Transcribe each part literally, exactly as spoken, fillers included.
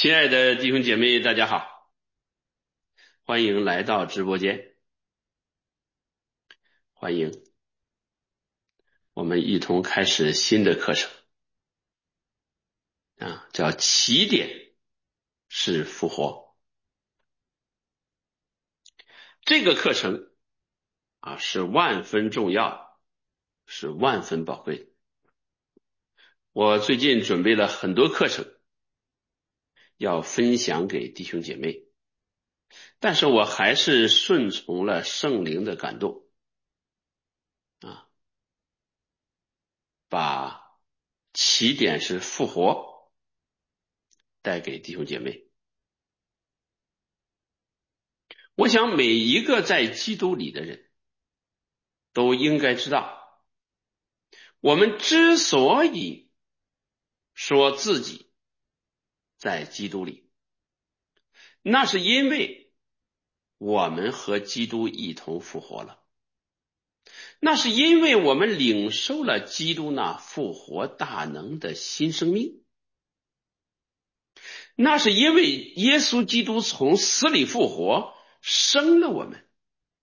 亲爱的弟兄姐妹，大家好，欢迎来到直播间，欢迎我们一同开始新的课程啊，叫起点是复活。这个课程啊是万分重要，是万分宝贵。我最近准备了很多课程要分享给弟兄姐妹，但是我还是顺从了圣灵的感动啊，把起点是复活带给弟兄姐妹。我想每一个在基督里的人都应该知道，我们之所以说自己在基督里，那是因为我们和基督一同复活了，那是因为我们领受了基督那复活大能的新生命，那是因为耶稣基督从死里复活，生了我们，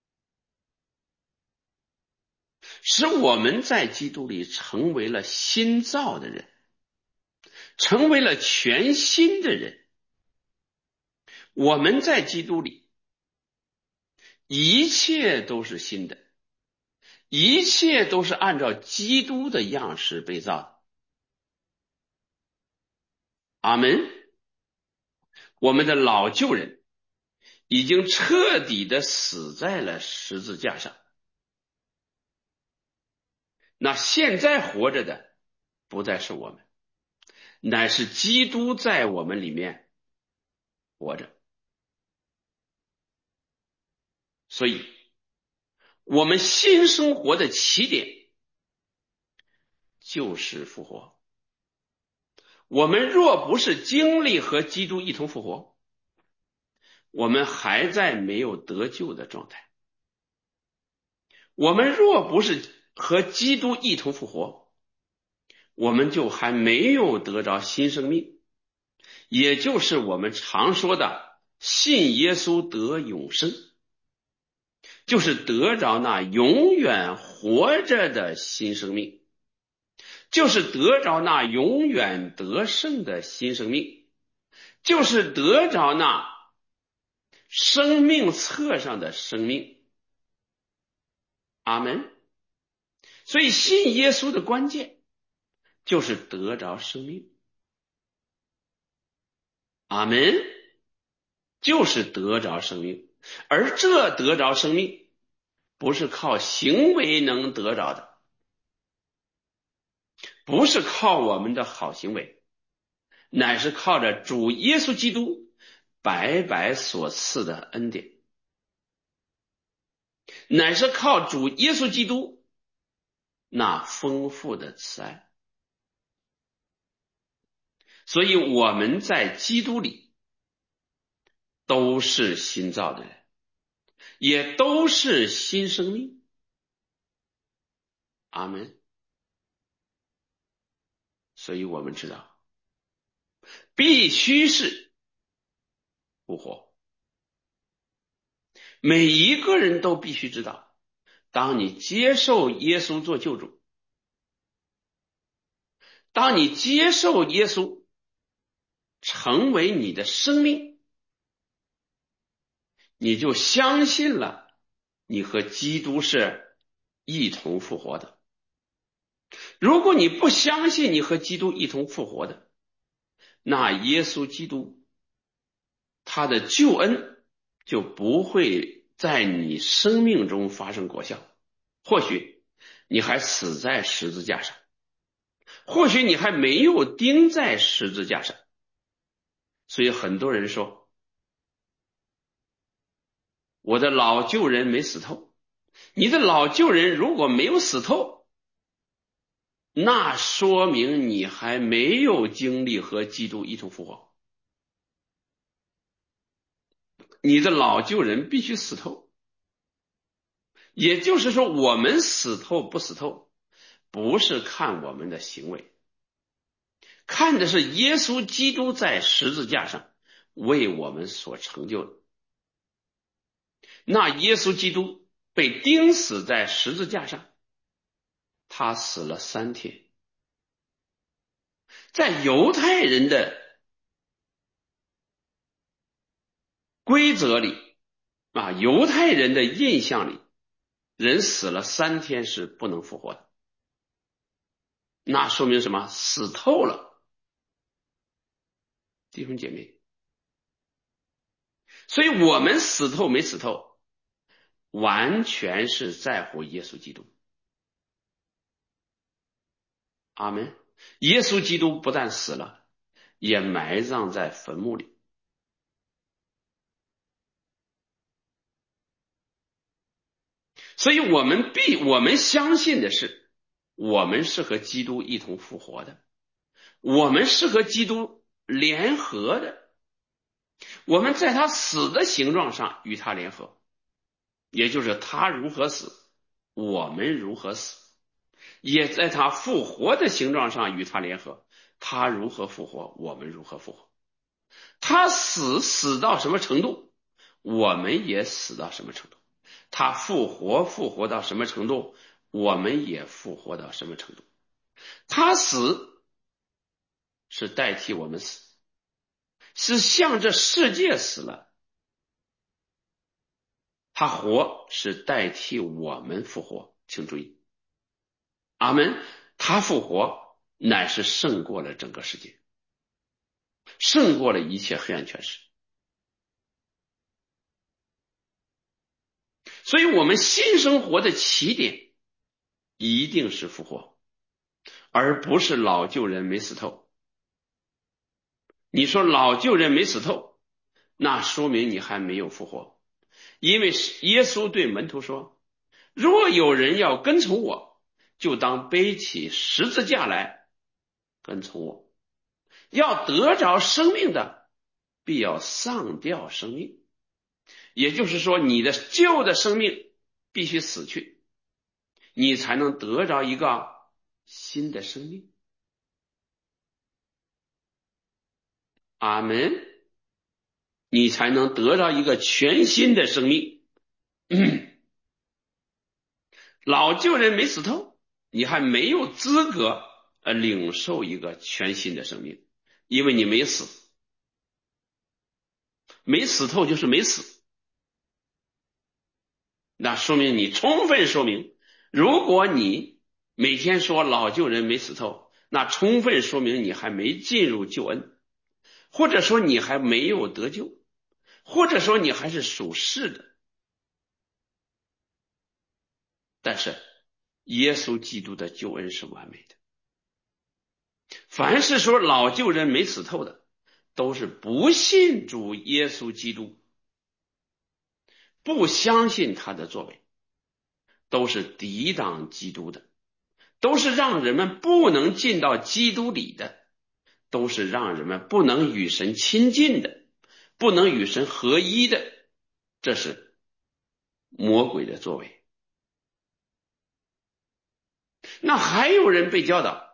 使我们在基督里成为了新造的人，成为了全新的人。我们在基督里，一切都是新的，一切都是按照基督的样式被造的。阿们。我们的老旧人已经彻底的死在了十字架上，那现在活着的不再是我们，乃是基督在我们里面活着。所以我们新生活的起点就是复活。我们若不是经历和基督一同复活，我们还在没有得救的状态。我们若不是和基督一同复活，我们就还没有得着新生命，也就是我们常说的信耶稣得永生，就是得着那永远活着的新生命，就是得着那永远得胜的新生命，就是得着那生命册上的生命。阿们。所以信耶稣的关键就是得着生命。阿们。就是得着生命，而这得着生命不是靠行为能得着的，不是靠我们的好行为，乃是靠着主耶稣基督白白所赐的恩典，乃是靠主耶稣基督那丰富的慈爱。所以我们在基督里都是新造的人，也都是新生命。阿们。所以我们知道必须是复活，每一个人都必须知道，当你接受耶稣做救主，当你接受耶稣成为你的生命，你就相信了你和基督是一同复活的。如果你不相信你和基督一同复活的，那耶稣基督他的救恩就不会在你生命中发生果效。或许你还死在十字架上，或许你还没有钉在十字架上。所以很多人说，我的老旧人没死透。你的老旧人如果没有死透，那说明你还没有经历和基督一同复活。你的老旧人必须死透。也就是说，我们死透不死透，不是看我们的行为，看的是耶稣基督在十字架上为我们所成就的。那耶稣基督被钉死在十字架上，他死了三天。在犹太人的规则里啊，犹太人的印象里，人死了三天是不能复活的。那说明什么？死透了，弟兄姐妹。所以我们死透没死透，完全是在乎耶稣基督。阿们。耶稣基督不但死了，也埋葬在坟墓里。所以我们必我们相信的是，我们是和基督一同复活的，我们是和基督联合的，我们在他死的形状上与他联合，也就是他如何死，我们如何死，也在他复活的形状上与他联合，他如何复活，我们如何复活。他死死到什么程度，我们也死到什么程度。他复活复活到什么程度，我们也复活到什么程度。他死是代替我们死，是向这世界死了。他活是代替我们复活，请注意，阿们。他复活乃是胜过了整个世界，胜过了一切黑暗权势。所以我们新生活的起点一定是复活，而不是老旧人没死透。你说老旧人没死透，那说明你还没有复活。因为耶稣对门徒说，若有人要跟从我，就当背起十字架来跟从我。要得着生命的，必要丧掉生命。也就是说，你的旧的生命必须死去，你才能得着一个新的生命。阿们。你才能得到一个全新的生命。老旧人没死透，你还没有资格呃领受一个全新的生命，因为你没死。没死透就是没死，那说明你充分说明，如果你每天说老旧人没死透，那充分说明你还没进入救恩，或者说你还没有得救，或者说你还是属世的。但是耶稣基督的救恩是完美的。凡是说老旧人没死透的，都是不信主耶稣基督，不相信他的作为，都是抵挡基督的，都是让人们不能进到基督里的，都是让人们不能与神亲近的，不能与神合一的。这是魔鬼的作为。那还有人被教导，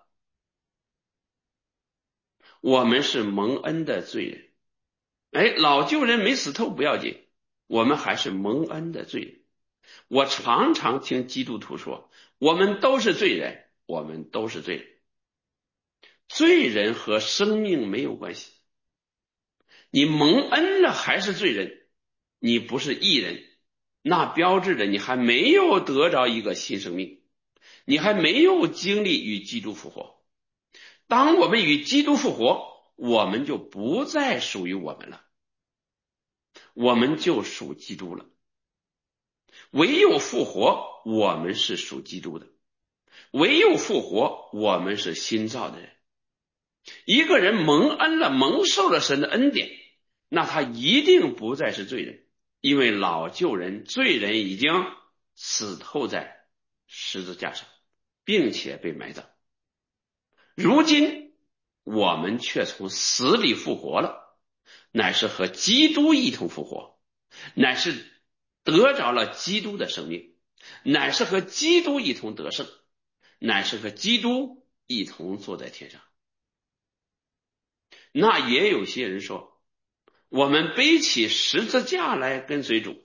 我们是蒙恩的罪人。哎，老旧人没死透不要紧，我们还是蒙恩的罪人。我常常听基督徒说，我们都是罪人，我们都是罪人。罪人和生命没有关系。你蒙恩了还是罪人，你不是义人，那标志着你还没有得着一个新生命，你还没有经历与基督复活。当我们与基督复活，我们就不再属于我们了，我们就属基督了。唯有复活，我们是属基督的。唯有复活，我们是新造的人。一个人蒙恩了，蒙受了神的恩典，那他一定不再是罪人，因为老旧人罪人已经死透在十字架上，并且被埋葬。如今我们却从死里复活了，乃是和基督一同复活，乃是得着了基督的生命，乃是和基督一同得胜，乃是和基督一同坐在天上。那也有些人说， 我们背起十字架来跟随主。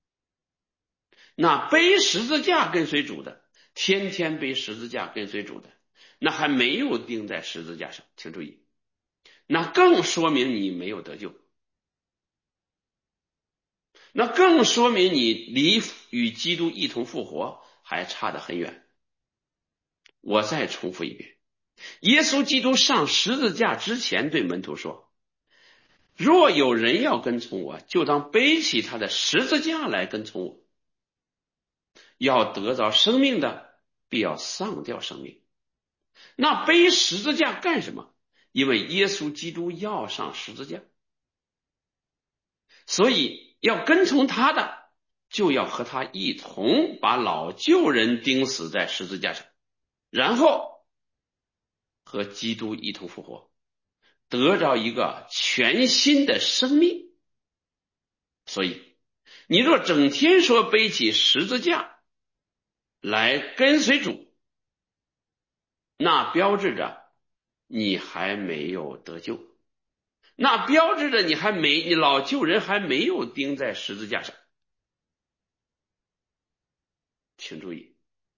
那背十字架跟随主的，天天背十字架跟随主的，那还没有钉在十字架上，请注意，那更说明你没有得救，那更说明你离与基督一同复活还差得很远。我再重复一遍，耶稣基督上十字架之前对门徒说，若有人要跟从我，就当背起他的十字架来跟从我。要得着生命的，必要丧掉生命。那背十字架干什么？因为耶稣基督要上十字架，所以要跟从他的，就要和他一同把老旧人钉死在十字架上，然后和基督一同复活，得着一个全新的生命。所以你若整天说背起十字架来跟随主，那标志着你还没有得救，那标志着你还没你老旧人还没有钉在十字架上。请注意，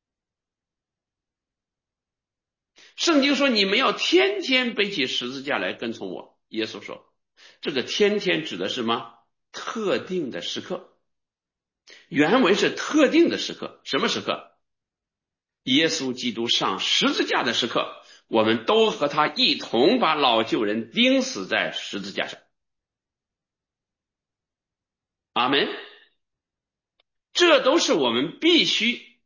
圣经说你们要天天背起十字架来跟从我。耶稣说这个天天指的是什么？特定的时刻。原文是特定的时刻。什么时刻？耶稣基督上十字架的时刻，我们都和他一同把老旧人钉死在十字架上。阿们。这都是我们必须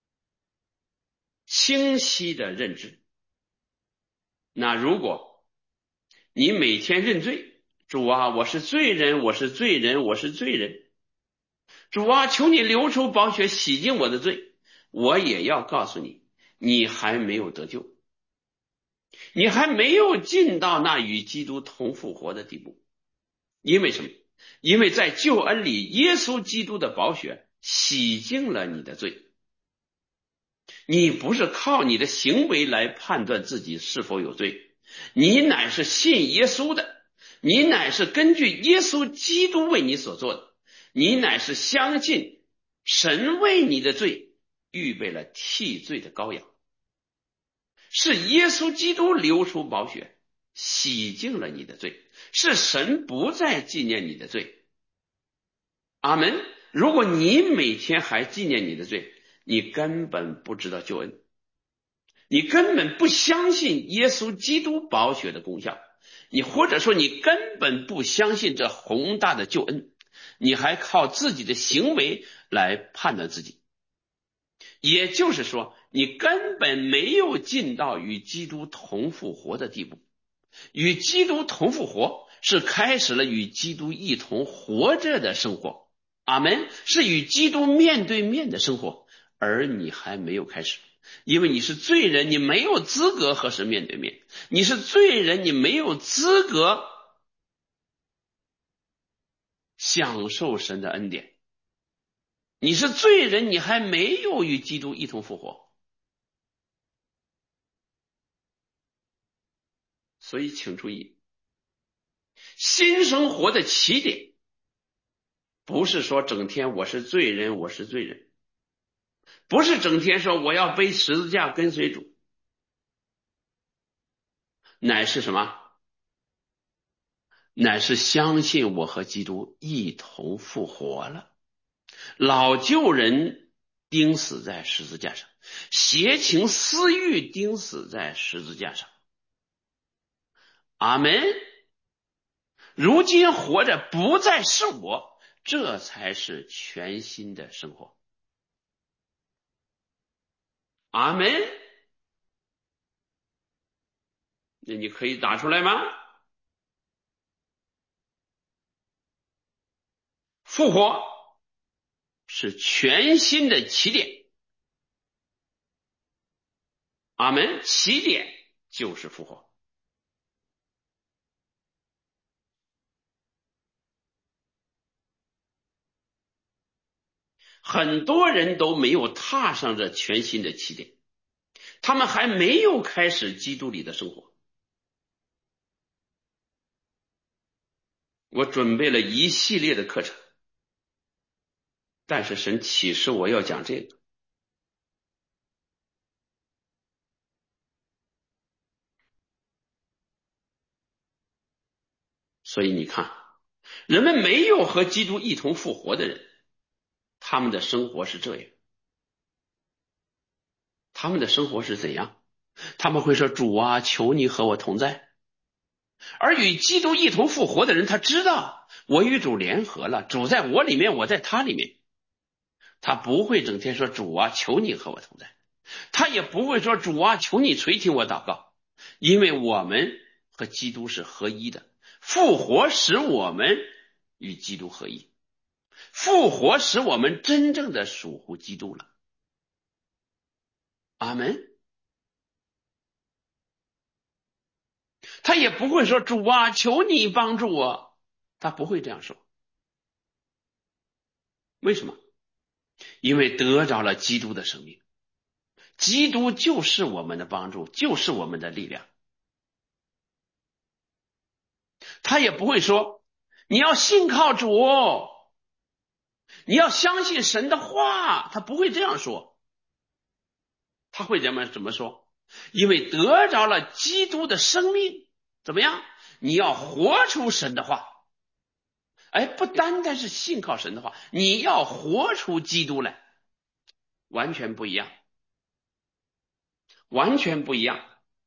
清晰的认知。那如果你每天认罪，主啊，我是罪人，我是罪人，我是罪人，主啊，求你流出宝血洗净我的罪，我也要告诉你，你还没有得救，你还没有进到那与基督同复活的地步。因为什么？因为在救恩里，耶稣基督的宝血洗净了你的罪。你不是靠你的行为来判断自己是否有罪，你乃是信耶稣的，你乃是根据耶稣基督为你所做的，你乃是相信神为你的罪预备了替罪的羔羊，是耶稣基督流出宝血洗净了你的罪，是神不再纪念你的罪。阿们。如果你每天还纪念你的罪，你根本不知道救恩，你根本不相信耶稣基督宝血的功效，你或者说你根本不相信这宏大的救恩，你还靠自己的行为来判断自己。也就是说，你根本没有进到与基督同复活的地步。与基督同复活是开始了与基督一同活着的生活。阿们。是与基督面对面的生活，而你还没有开始，因为你是罪人，你没有资格和神面对面，你是罪人，你没有资格享受神的恩典，你是罪人，你还没有与基督一同复活。所以请注意，新生活的起点不是说整天我是罪人，我是罪人，不是整天说我要背十字架跟随主，乃是什么？乃是相信我和基督一同复活了，老旧人钉死在十字架上，邪情私欲钉死在十字架上。阿们。如今活着不再是我，这才是全新的生活。阿们。那你可以打出来吗？复活是全新的起点。阿们。起点就是复活。很多人都没有踏上这全新的起点，他们还没有开始基督里的生活。 我准备了一系列的课程，但是神启示我要讲这个。所以你看，人们没有和基督一同复活的人，他们的生活是这样，他们的生活是怎样？他们会说，主啊，求你和我同在。而与基督一同复活的人，他知道我与主联合了，主在我里面，我在他里面。他不会整天说，主啊，求你和我同在。他也不会说，主啊，求你垂听我祷告。因为我们和基督是合一的，复活使我们与基督合一，复活使我们真正的属乎基督了。阿门。他也不会说，主啊，求你帮助我。他不会这样说。为什么？因为得着了基督的生命，基督就是我们的帮助，就是我们的力量。他也不会说，你要信靠主，你要相信神的话。他不会这样说。他会怎么怎么说？因为得着了基督的生命，怎么样？你要活出神的话。哎，不单单是信靠神的话，你要活出基督来，完全不一样，完全不一样。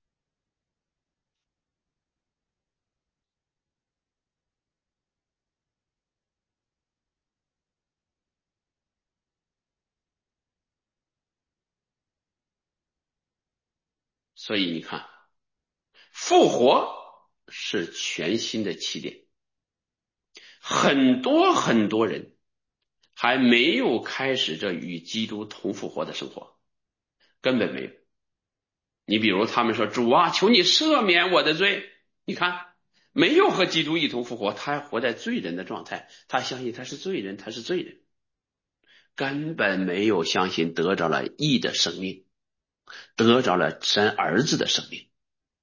所以你看，复活是全新的起点。很多很多人还没有开始这与基督同复活的生活，根本没有。你比如他们说，主啊，求你赦免我的罪。你看，没有和基督一同复活，他还活在罪人的状态，他相信他是罪人，他是罪人，根本没有相信得着了义的生命，得着了神儿子的生命。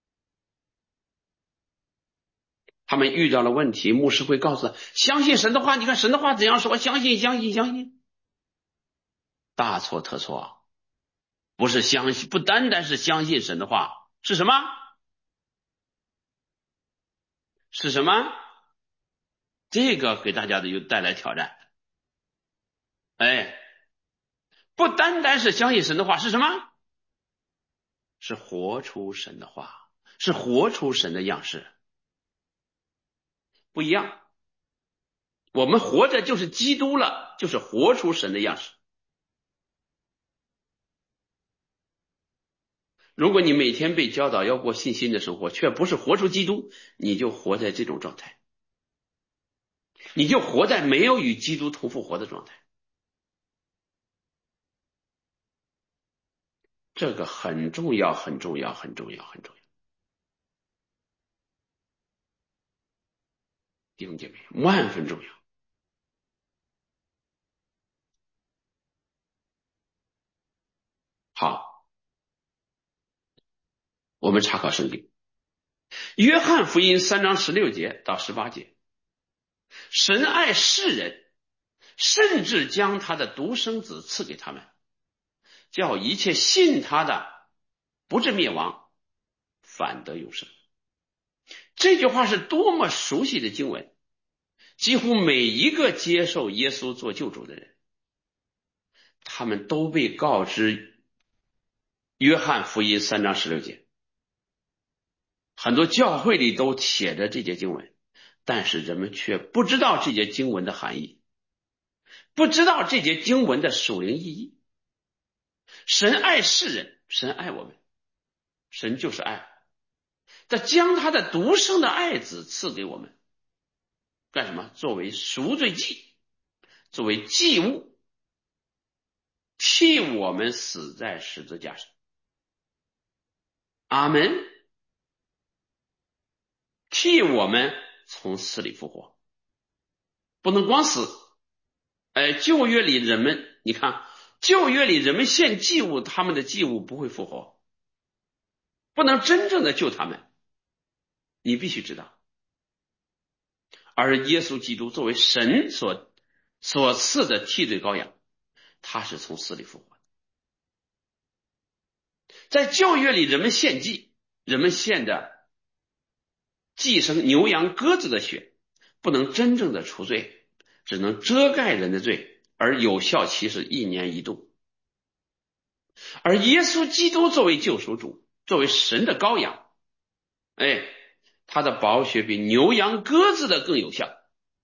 他们遇到了问题，牧师会告诉他，相信神的话。你看神的话怎样说？相信，相信，相信。大错特错。不是相信，不单单是相信神的话，是什么？是什么？这个给大家的又带来挑战。哎，不单单是相信神的话，是什么？是活出神的话，是活出神的样式。不一样。我们活着就是基督了，就是活出神的样式。如果你每天被教导要过信心的生活，却不是活出基督，你就活在这种状态，你就活在没有与基督同复活的状态。这个很重要，很重要，很重要，很重要。弟兄姐妹，万分重要。好，我们查考圣经，约翰福音三章十六节到十八节，神爱世人，甚至将他的独生子赐给他们，叫一切信他的不至灭亡，反得永生。这句话是多么熟悉的经文，几乎每一个接受耶稣做救主的人，他们都被告知约翰福音三章十六节。很多教会里都写着这节经文，但是人们却不知道这节经文的含义，不知道这节经文的属灵意义。神爱世人，神爱我们，神就是爱，他将他的独生的爱子赐给我们，干什么？作为赎罪祭，作为祭物，替我们死在十字架上。阿门。替我们从死里复活，不能光死。哎，旧约里人们，你看，旧约里人们献祭物，他们的祭物不会复活，不能真正的救他们。你必须知道， 而耶稣基督作为神所所赐的替罪羔羊，他是从死里复活的。在旧约里，人们献祭，人们献的祭牲牛羊鸽子的血，不能真正的除罪，只能遮盖人的罪，而有效期是一年一度。而耶稣基督作为救赎主，作为神的羔羊，哎，他的宝血比牛羊鸽子的更有效。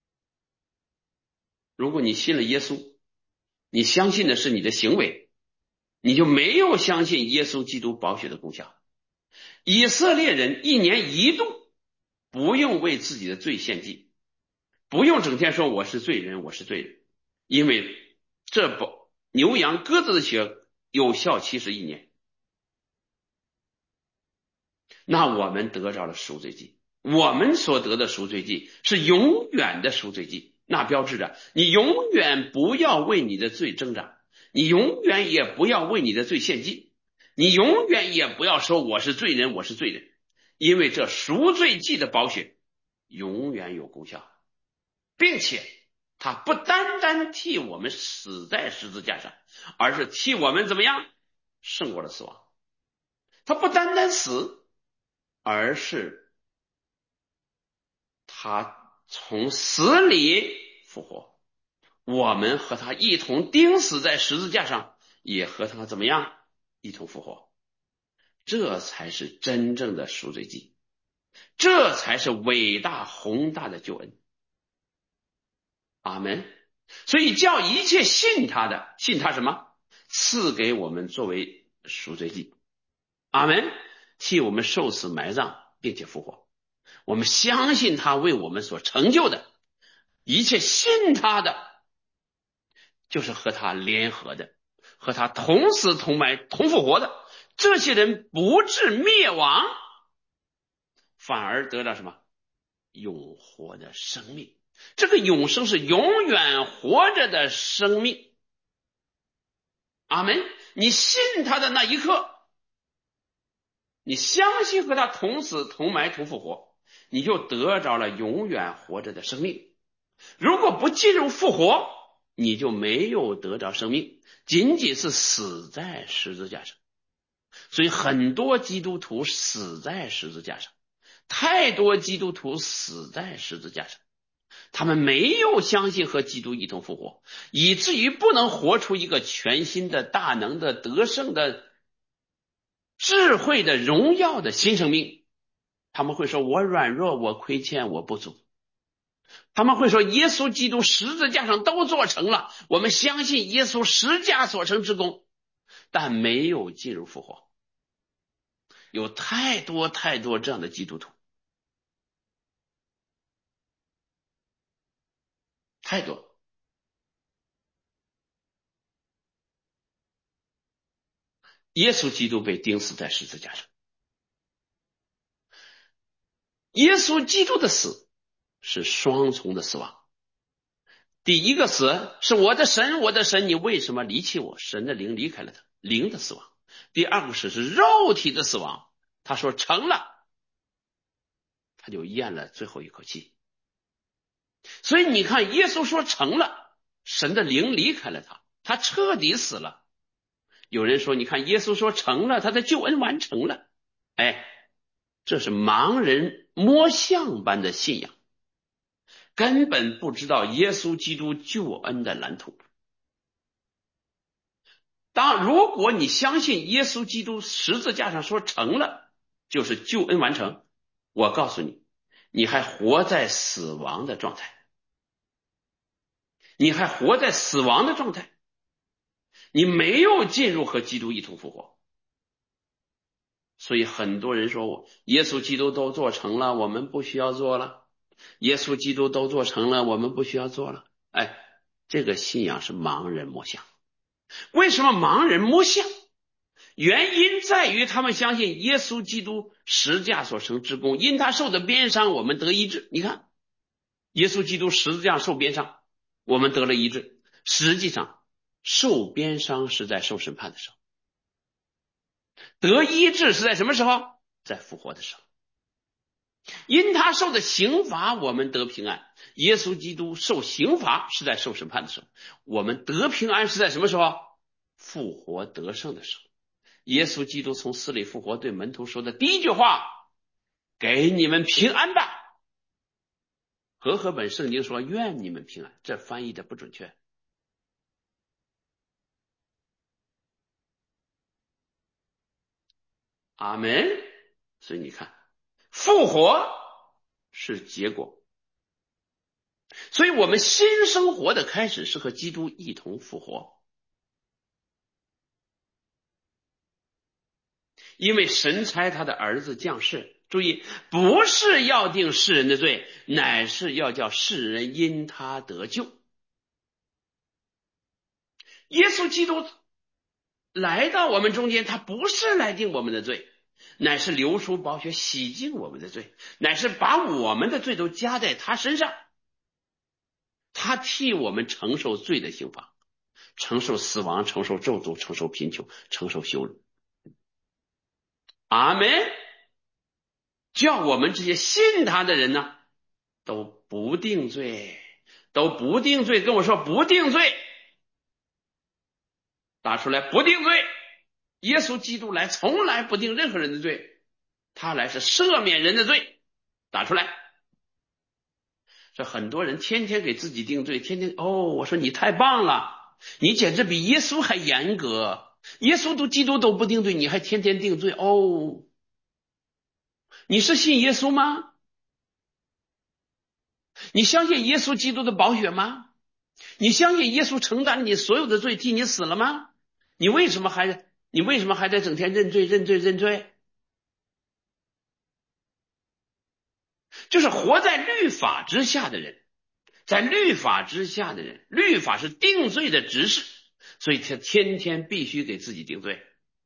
如果你信了耶稣，你相信的是你的行为，你就没有相信耶稣基督宝血的功效。以色列人一年一度不用为自己的罪献祭，不用整天说我是罪人，我是罪人，因为这宝牛羊鸽子的血有效期是一年。那我们得着了赎罪祭，我们所得的赎罪祭是永远的赎罪祭，那标志着你永远不要为你的罪挣扎，你永远也不要为你的罪献祭，你永远也不要说我是罪人，我是罪人，因为这赎罪祭的宝血永远有功效，并且它不单单替我们死在十字架上，而是替我们怎么样胜过了死亡。它不单单死，而是他从死里复活，我们和他一同钉死在十字架上，也和他怎么样一同复活。这才是真正的赎罪祭，这才是伟大宏大的救恩。阿们。所以叫一切信他的，信他什么？赐给我们作为赎罪祭。阿们。替我们受死埋葬并且复活，我们相信他为我们所成就的一切，信他的就是和他联合的，和他同死同埋同复活的，这些人不致灭亡，反而得到什么？永活的生命。这个永生是永远活着的生命。阿们。你信他的那一刻，你相信和他同死同埋同复活，你就得着了永远活着的生命。如果不进入复活，你就没有得着生命，仅仅是死在十字架上。所以很多基督徒死在十字架上，太多基督徒死在十字架上，他们没有相信和基督一同复活，以至于不能活出一个全新的大能的得胜的智慧的荣耀的新生命。他们会说我软弱，我亏欠，我不足。他们会说耶稣基督十字架上都做成了，我们相信耶稣十架所成之功，但没有进入复活。有太多太多这样的基督徒，太多。耶稣基督被钉死在十字架上，耶稣基督的死是双重的死亡。第一个死是我的神，我的神，你为什么离弃我？神的灵离开了他，灵的死亡。第二个死是肉体的死亡，他说成了，他就咽了最后一口气。所以你看，耶稣说成了，神的灵离开了他，他彻底死了。有人说，你看耶稣说成了，他的救恩完成了。哎，这是盲人摸象般的信仰，根本不知道耶稣基督救恩的蓝图。当如果你相信耶稣基督十字架上说成了就是救恩完成，我告诉你，你还活在死亡的状态，你还活在死亡的状态，你没有进入和基督一同复活。所以很多人说我耶稣基督都做成了，我们不需要做了，耶稣基督都做成了，我们不需要做了。哎，这个信仰是盲人摸象。为什么盲人摸象？原因在于他们相信耶稣基督十架所成之功，因他受的鞭伤我们得医治。你看耶稣基督十字架受鞭伤，我们得了医治。实际上受鞭伤是在受审判的时候，得医治是在什么时候？在复活的时候。 因他受的刑罚，我们得平安。耶稣基督受刑罚是在受审判的时候，我们得平安是在什么时候？复活得胜的时候。耶稣基督从死里复活，对门徒说的第一句话，给你们平安吧。和合本圣经说愿你们平安，这翻译的不准确。阿门。所以你看，复活是结果，所以我们新生活的开始是和基督一同复活。因为神差他的儿子降世，注意，不是要定世人的罪，乃是要叫世人因他得救。耶稣基督来到我们中间，他不是来定我们的罪，乃是流出宝血洗净我们的罪，乃是把我们的罪都加在他身上，他替我们承受罪的刑罚，承受死亡，承受咒诅，承受贫穷，承受羞辱。阿们。叫我们这些信他的人呢，都不定罪，都不定罪。跟我说不定罪，打出来，不定罪。耶稣基督来从来不定任何人的罪，他来是赦免人的罪，打出来。这很多人天天给自己定罪，天天哦，我说你太棒了，你简直比耶稣还严格，耶稣都基督都不定罪，你还天天定罪哦。你是信耶稣吗？你相信耶稣基督的宝血吗？你相信耶稣承担了你所有的罪，替你死了吗？你为什么还你为什么还在整天认罪认罪认罪？就是活在律法之下的人，在律法之下的人，律法是定罪的执事，所以他天天必须给自己定罪。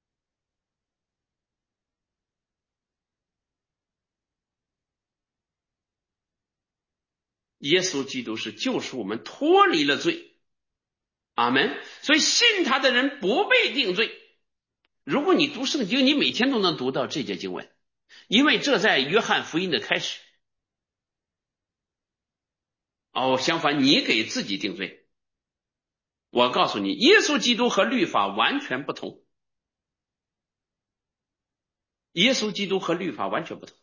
耶稣基督是救赎我们脱离了罪，阿们。所以信他的人不被定罪。如果你读圣经，你每天都能读到这节经文，因为这在约翰福音的开始。哦，相反，你给自己定罪。我告诉你，耶稣基督和律法完全不同。耶稣基督和律法完全不同。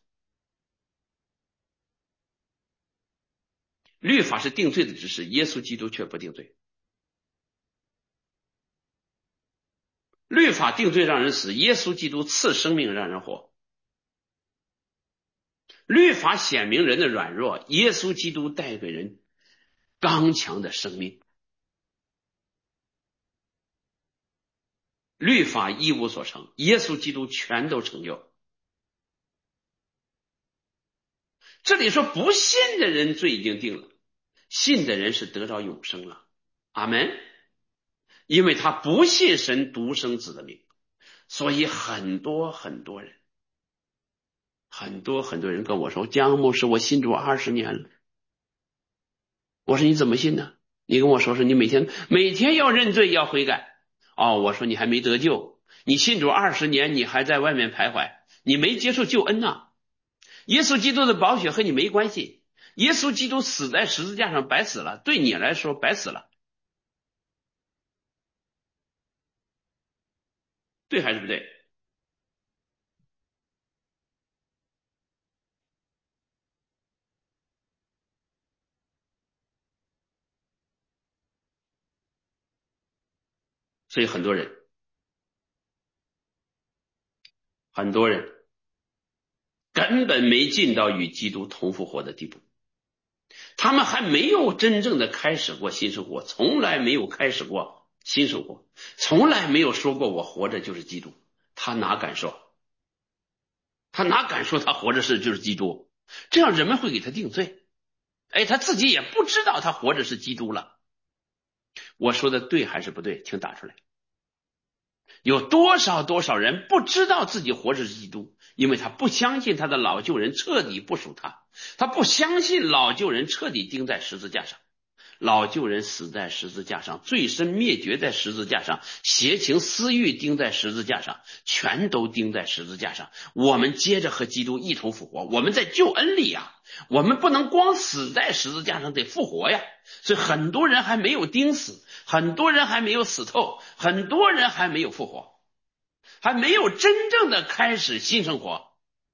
律法是定罪的指示，耶稣基督却不定罪。律法定罪让人死，耶稣基督赐生命让人活。律法显明人的软弱，耶稣基督带给人刚强的生命。律法一无所成，耶稣基督全都成就。这里说不信的人罪已经定了，信的人是得着永生了。阿们。因为他不信神独生子的名，所以很多很多人很多很多人跟我说，江牧师，我信主二十年了。我说你怎么信呢？你跟我说说，你每天每天要认罪要悔改。哦，我说你还没得救，你信主二十年，你还在外面徘徊，你没接受救恩呐。耶稣基督的宝血和你没关系，耶稣基督死在十字架上白死了，对你来说白死了。对还是不对？所以很多人很多人根本没进到与基督同复活的地步，他们还没有真正的开始过新生活，从来没有开始过新生活，从来没有说过我活着就是基督。他哪敢说？他哪敢说他活着是就是基督？这样人们会给他定罪。哎，他自己也不知道他活着是基督了。我说的对还是不对？请打出来。有多少多少人不知道自己活着是基督，因为他不相信他的老旧人彻底不属他，他不相信老旧人彻底钉在十字架上， 老旧人死在十字架上，罪身灭绝在十字架上，邪情私欲钉在十字架上，全都钉在十字架上。我们接着和基督一同复活，我们在救恩里呀，我们不能光死在十字架上，得复活呀。所以很多人还没有钉死，很多人还没有死透，很多人还没有复活，还没有真正的开始新生活。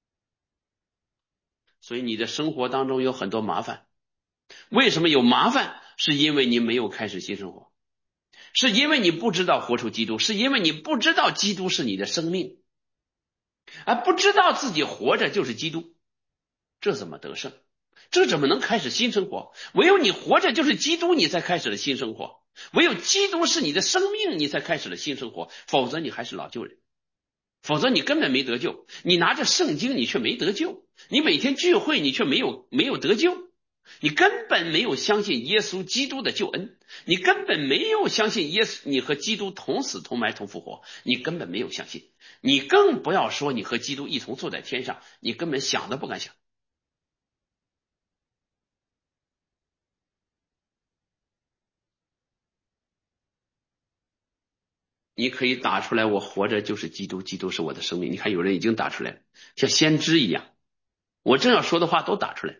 所以你的生活当中有很多麻烦，为什么有麻烦？是因为你没有开始新生活，是因为你不知道活出基督，是因为你不知道基督是你的生命，而不知道自己活着就是基督，这怎么得胜？这怎么能开始新生活？唯有你活着就是基督，你才开始了新生活，唯有基督是你的生命，你才开始了新生活，否则你还是老旧人，否则你根本没得救。你拿着圣经你却没得救，你每天聚会你却没有没有得救，你根本没有相信耶稣基督的救恩，你根本没有相信耶稣你和基督同死同埋同复活，你根本没有相信，你更不要说你和基督一同坐在天上，你根本想都不敢想。你可以打出来，我活着就是基督，基督是我的生命。你看有人已经打出来了，像先知一样，我正要说的话都打出来，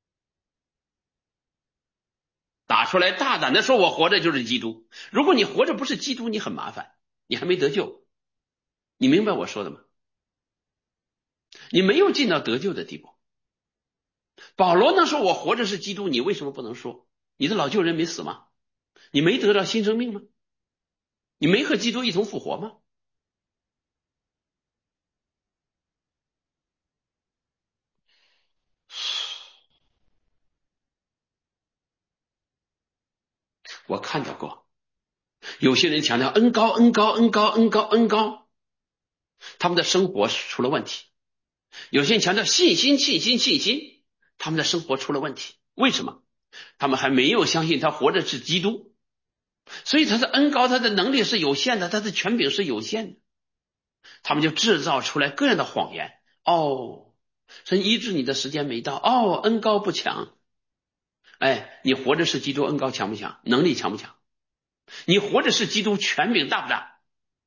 打出来，大胆的说我活着就是基督。如果你活着不是基督，你很麻烦，你还没得救。你明白我说的吗？你没有进到得救的地步。保罗能说我活着是基督，你为什么不能说？你的老旧人没死吗？你没得到新生命吗？你没和基督一同复活吗？我看到过，有些人强调恩高恩高恩高恩高恩高，他们的生活出了问题。有些人强调信心信心信心，他们的生活出了问题。为什么？他们还没有相信他活着是基督，所以他的恩高，他的能力是有限的，他的权柄是有限的，他们就制造出来各样的谎言。哦，神医治你的时间没到，哦，恩高不强。哎，你活着是基督，恩高强不强？能力强不强？你活着是基督，权柄大不大？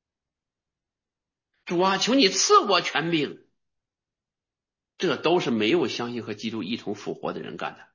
主啊，求你赐我权柄。这都是没有相信和基督一同复活的人干的。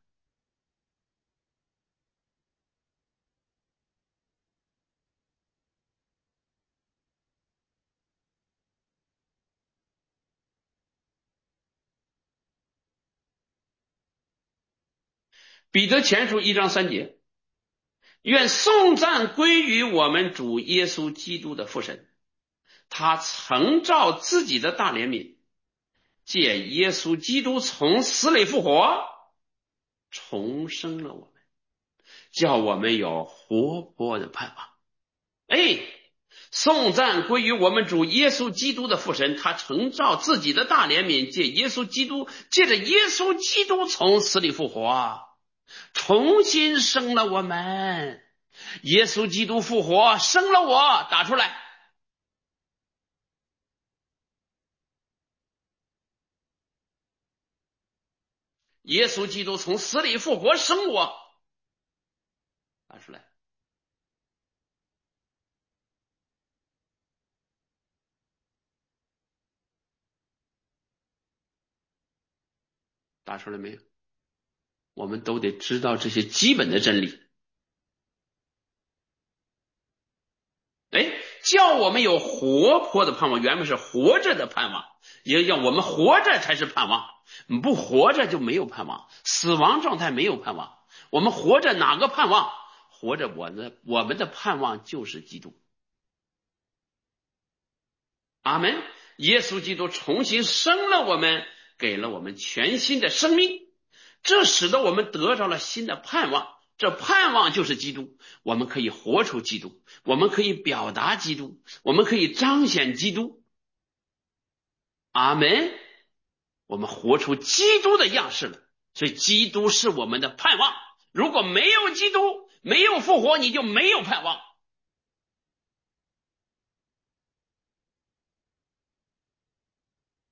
彼得前书一章三节，愿颂赞归于我们主耶稣基督的父神，他曾照自己的大怜悯，借耶稣基督从死里复活，重生了我们，叫我们有活泼的盼望。哎，颂赞归于我们主耶稣基督的父神，他曾照自己的大怜悯，借耶稣基督，借着耶稣基督从死里复活，重新生了我们。耶稣基督复活，生了我，打出来。耶稣基督从死里复活，生我，打出来，打出来没有？我们都得知道这些基本的真理。哎，叫我们有活泼的盼望，原本是活着的盼望，也要我们活着才是盼望，不活着就没有盼望，死亡状态没有盼望。我们活着哪个盼望？活着我的我们的盼望就是基督。阿门。耶稣基督重新生了我们，给了我们全新的生命，这使得我们得到了新的盼望。这盼望就是基督，我们可以活出基督，我们可以表达基督，我们可以彰显基督。阿门。我们活出基督的样式了，所以基督是我们的盼望。如果没有基督，没有复活，你就没有盼望。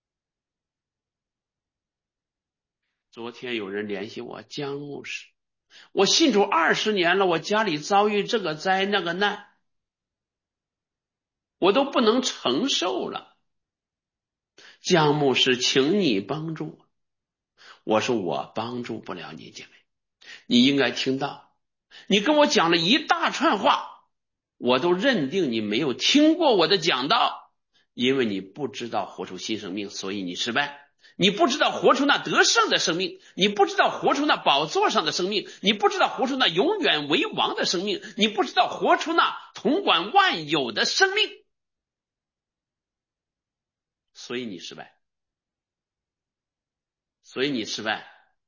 昨天有人联系我，江牧师， 我信主二十年了，我家里遭遇这个灾那个难，我都不能承受了。江牧师，请你帮助我。我说我帮助不了你，姐妹，你应该听到，你跟我讲了一大串话，我都认定你没有听过我的讲道，因为你不知道活出新生命，所以你失败。你不知道活出那得胜的生命，你不知道活出那宝座上的生命，你不知道活出那永远为王的生命，你不知道活出那统管万有的生命，所以你失败，所以你失败。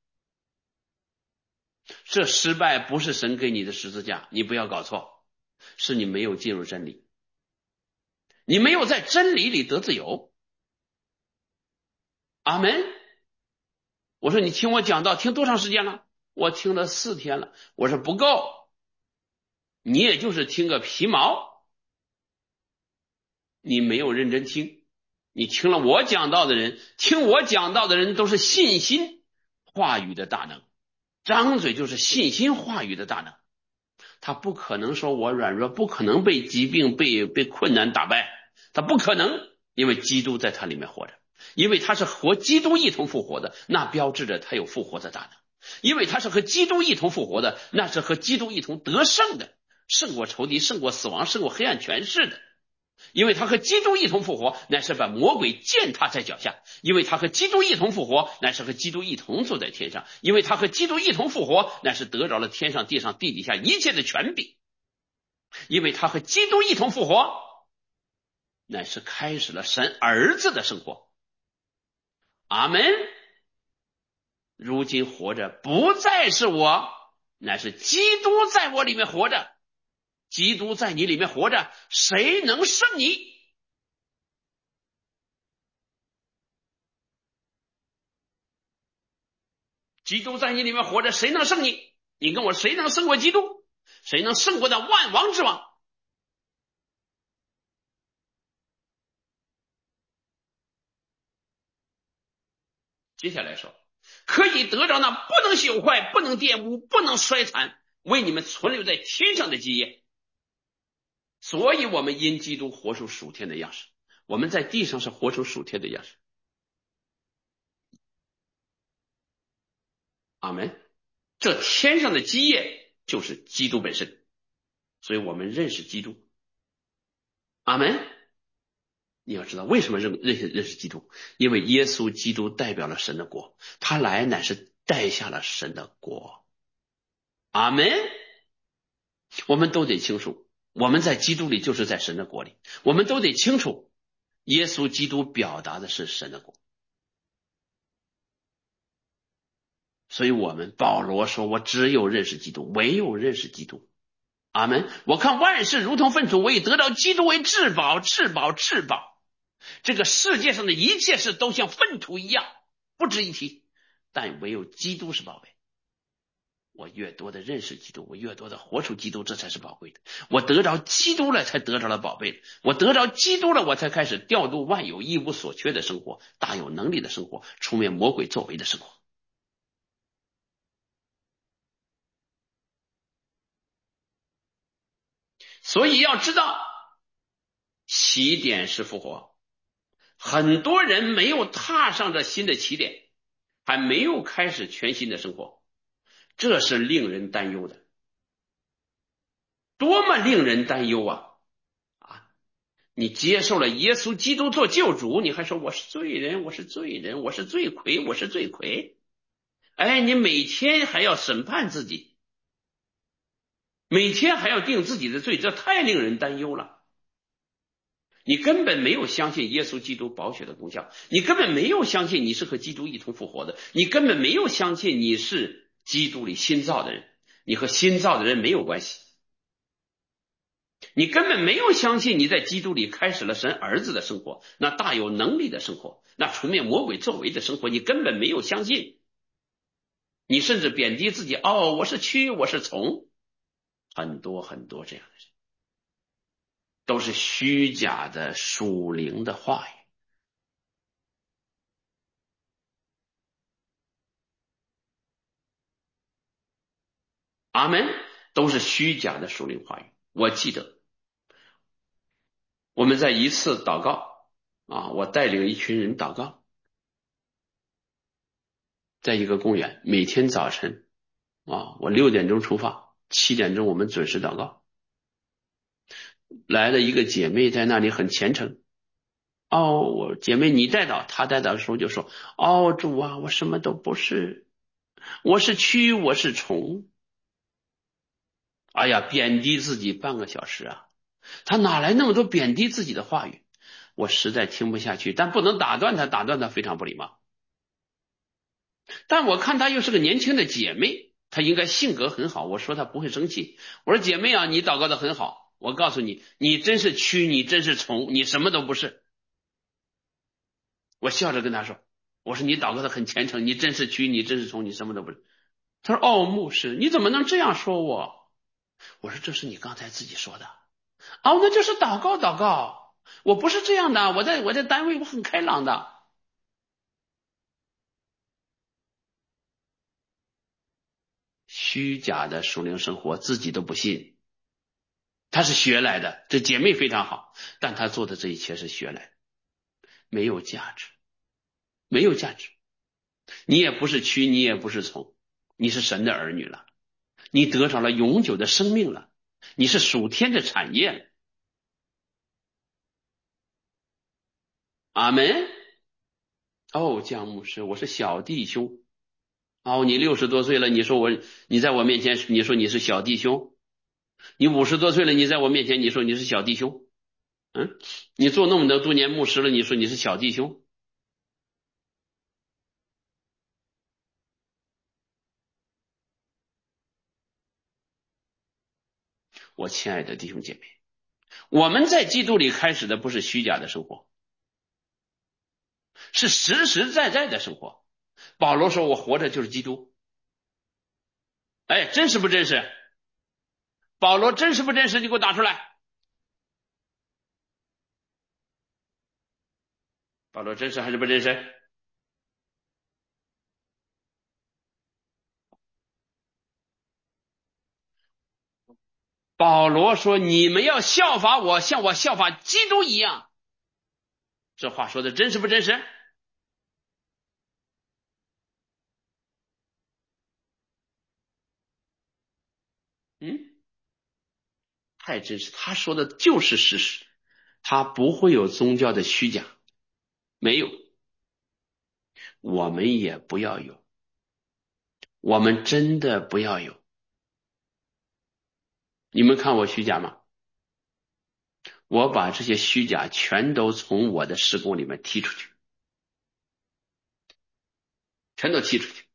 这失败不是神给你的十字架，你不要搞错，是你没有进入真理，你没有在真理里得自由。阿门。我说你听我讲道听多长时间了？我听了四天了。我说不够，你也就是听个皮毛，你没有认真听。你听了我讲道的人，听我讲道的人都是信心话语的大能，张嘴就是信心话语的大能。他不可能说我软弱，不可能被疾病被被困难打败，他不可能，因为基督在他里面活着，因为他是和基督一同复活的，那标志着他有复活的大能，因为他是和基督一同复活的，那是和基督一同得胜的，胜过仇敌，胜过死亡，胜过黑暗权势的。因为他和基督一同复活，乃是把魔鬼践踏在脚下；因为他和基督一同复活，乃是和基督一同坐在天上；因为他和基督一同复活，乃是得着了天上地上地底下一切的权柄；因为他和基督一同复活，乃是开始了神儿子的生活。阿门。如今活着不再是我，乃是基督在我里面活着。基督在你里面活着，谁能胜你？基督在你里面活着，谁能胜你？你跟我谁能胜过基督？谁能胜过那万王之王？接下来说，可以得着那不能朽坏、不能玷污、不能衰残，为你们存留在天上的基业。所以我们因基督活出属天的样式，我们在地上是活出属天的样式。阿门。这天上的基业就是基督本身，所以我们认识基督。阿门。你要知道为什么认认识认识基督，因为耶稣基督代表了神的国，他来乃是带下了神的国。阿门。我们都得清楚，我们在基督里就是在神的国里，我们都得清楚耶稣基督表达的是神的国。所以我们保罗说，我只有认识基督，唯有认识基督。阿门。我看万事如同粪土，我以得到基督为至宝，至宝，至宝。这个世界上的一切事都像粪土一样，不值一提，但唯有基督是宝贝。我越多的认识基督，我越多的活出基督，这才是宝贵的。我得着基督了，才得着了宝贝。我得着基督了，我才开始调度万有，一无所缺的生活，大有能力的生活，出面魔鬼作为的生活。所以要知道，起点是复活。很多人没有踏上这新的起点，还没有开始全新的生活，这是令人担忧的。多么令人担忧啊！啊，你接受了耶稣基督做救主，你还说我是罪人，我是罪人，我是罪魁，我是罪魁。哎，你每天还要审判自己，每天还要定自己的罪，这太令人担忧了。你根本没有相信耶稣基督宝血的功效，你根本没有相信你是和基督一同复活的，你根本没有相信你是基督里新造的人，你和新造的人没有关系。你根本没有相信你在基督里开始了神儿子的生活，那大有能力的生活，那除灭魔鬼作为的生活，你根本没有相信。你甚至贬低自己，哦，我是蛆，我是虫，很多很多这样的人，都是虚假的属灵的话语。 阿门，都是虚假的属灵话语。我记得我们在一次祷告啊，我带领一群人祷告，在一个公园，每天早晨啊，我六点钟出发，七点钟我们准时祷告。来了一个姐妹在那里很虔诚。哦，我姐妹你带祷，她带祷的时候就说：哦，主啊，我什么都不是，我是蛆，我是虫。哎呀，贬低自己半个小时啊！他哪来那么多贬低自己的话语？我实在听不下去，但不能打断他，打断他非常不礼貌。但我看她又是个年轻的姐妹，她应该性格很好，我说她不会生气。我说姐妹啊，你祷告的很好，我告诉你，你真是蛆，你真是虫，你什么都不是。我笑着跟她说，我说你祷告的很虔诚，你真是蛆，你真是虫，你什么都不是。她说哦，牧师，你怎么能这样说我？我说这是你刚才自己说的。哦，那就是祷告祷告，我不是这样的，我在我在单位我很开朗的。虚假的属灵生活自己都不信，他是学来的，这姐妹非常好，但她做的这一切是学来的，没有价值，没有价值。你也不是蛆，你也不是虫，你是神的儿女了，你得着了永久的生命了，你是属天的产业了。阿门。哦，江牧师，我是小弟兄。哦，你六十多岁了，你说我，你在我面前，你说你是小弟兄。你五十多岁了，你在我面前，你说你是小弟兄。嗯，你做那么多多年牧师了，你说你是小弟兄。我亲爱的弟兄姐妹，我们在基督里开始的不是虚假的生活，是实实在在的生活。保罗说：“我活着就是基督。”哎，真实不真实？保罗真实不真实？你给我打出来。保罗真实还是不真实？保罗说：“你们要效法我，像我效法基督一样。”这话说的真实不真实？嗯，太真实。他说的就是事实，他不会有宗教的虚假，没有，我们也不要有，我们真的不要有。你们看我虚假吗？我把这些虚假全都从我的施工里面踢出去，全都踢出去。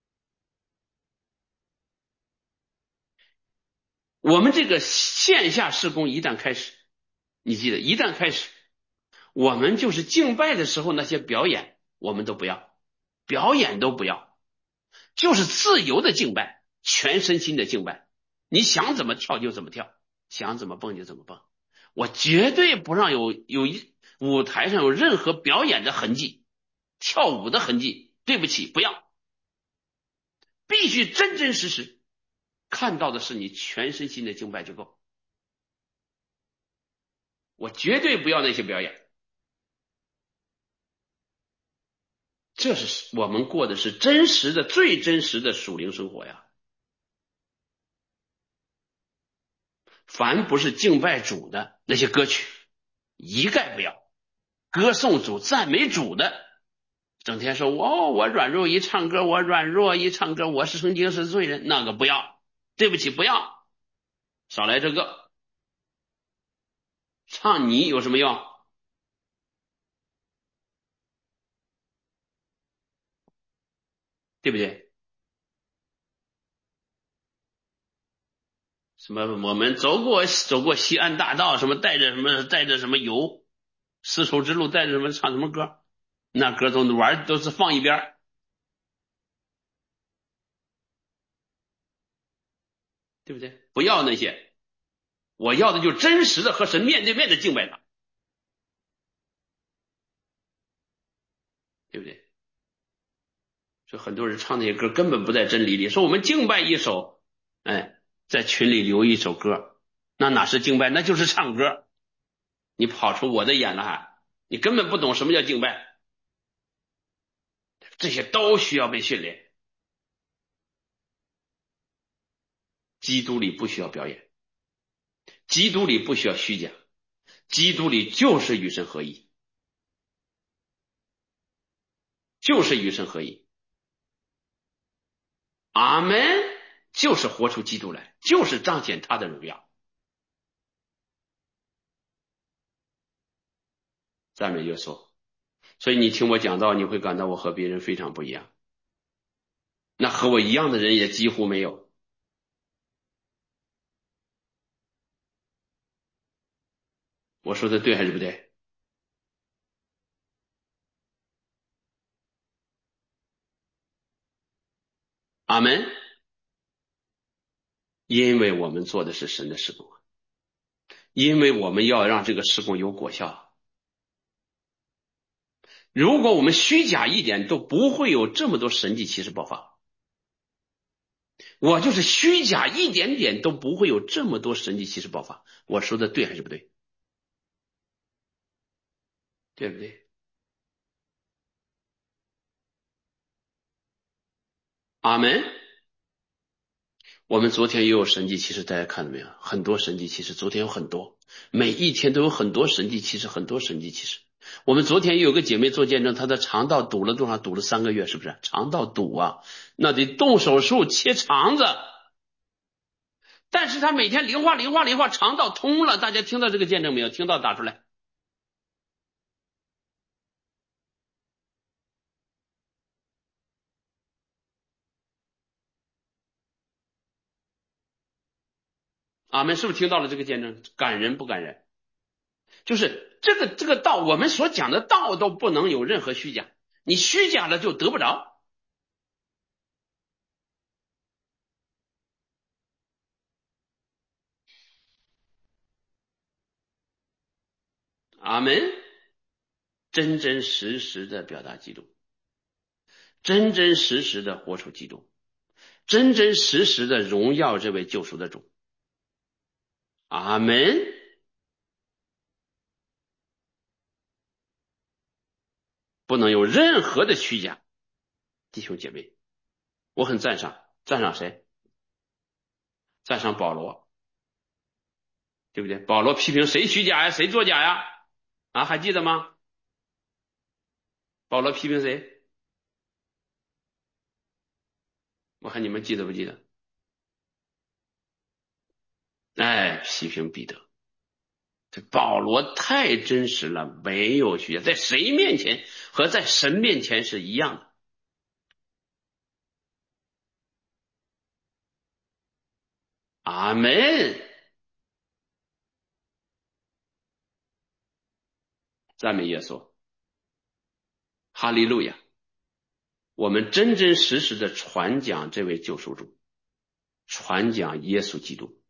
我们这个线下施工一旦开始，你记得，一旦开始，我们就是敬拜的时候那些表演，我们都不要，表演都不要，就是自由的敬拜，全身心的敬拜，你想怎么跳就怎么跳，想怎么蹦就怎么蹦。我绝对不让有有一舞台上有任何表演的痕迹，跳舞的痕迹。对不起，不要，必须真真实实看到的是你全身心的敬拜就够。我绝对不要那些表演，这是我们过的是真实的、最真实的属灵生活呀。凡不是敬拜主的那些歌曲，一概不要。歌颂主、赞美主的，整天说哦，我软弱一唱歌，我软弱一唱歌，我是曾经是罪人，那个不要，对不起，不要，少来这个。唱你有什么用？对不对？什么我们走过走过西安大道，什么带着什么带着什么油，丝绸之路带着什么唱什么歌，那歌都玩都是放一边，对不对？不要那些，我要的就真实的和神面对面的敬拜他，对不对？所以很多人唱那些歌根本不在真理里，说我们敬拜一首， 哎，在群里留一首歌，那哪是敬拜，那就是唱歌。你跑出我的眼了还？你根本不懂什么叫敬拜，这些都需要被训练。基督里不需要表演，基督里不需要虚假，基督里就是与神合一，就是与神合一。阿门，就是活出基督来，就是彰显他的荣耀。赞美耶稣。所以你听我讲到，你会感到我和别人非常不一样。那和我一样的人也几乎没有。我说的对还是不对？阿门。因为我们做的是神的事工，因为我们要让这个事工有果效。如果我们虚假一点，都不会有这么多神迹奇事爆发。我就是虚假一点点，都不会有这么多神迹奇事爆发。我说的对还是不对？对不对？阿门。我们昨天也有神迹奇事，大家看到没有？很多神迹奇事，昨天有很多，每一天都有很多神迹奇事，很多神迹奇事。我们昨天也有个姐妹做见证，她的肠道堵了多少？堵了三个月，是不是？肠道堵啊，那得动手术切肠子。但是她每天零化零化零化，肠道通了。大家听到这个见证没有？听到打出来。阿门，是不是听到了这个见证？感人不感人？就是这个这个道，我们所讲的道都不能有任何虚假，你虚假了就得不着。阿门。真真实实的表达基督，真真实实的活出基督，真真实实的荣耀这位救赎的主。阿门。不能有任何的虚假。弟兄姐妹，我很赞赏，赞赏谁？赞赏保罗，对不对？保罗批评谁虚假呀？谁作假呀？啊，还记得吗？保罗批评谁？我看你们记得不记得？哎，批评彼得。这保罗太真实了，没有虚假，在谁面前和在神面前是一样的。阿门。赞美耶稣，哈利路亚。我们真真实实的传讲这位救赎主，传讲耶稣基督。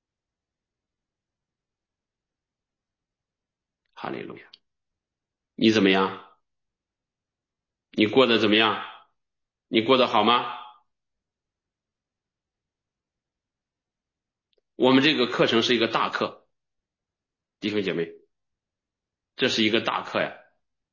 哈利路亚。你怎么样？你过得怎么样？你过得好吗？我们这个课程是一个大课，弟兄姐妹，这是一个大课呀。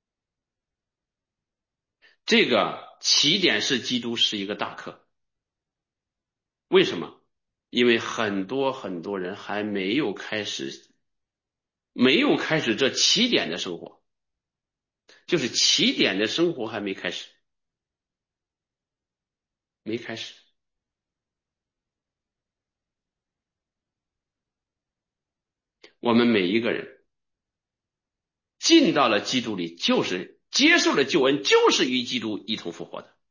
这个起点是基督，是一个大课。为什么？因为很多很多人还没有开始，没有开始这起点的生活，就是起点的生活还没开始，没开始。我们每一个人进到了基督里，就是接受了救恩，就是与基督一同复活的。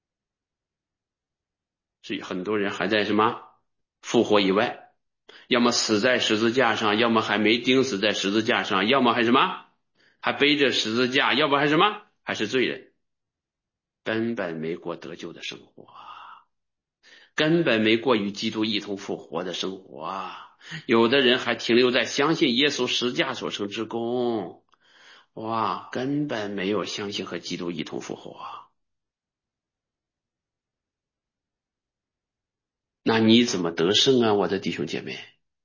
所以很多人还在什么复活以外，要么死在十字架上，要么还没钉死在十字架上，要么还什么还背着十字架，要么还什么还是罪人，根本没过得救的生活啊，根本没过与基督一同复活的生活啊。有的人还停留在相信耶稣十架所成之功，哇，根本没有相信和基督一同复活。 那你怎么得胜啊，我的弟兄姐妹？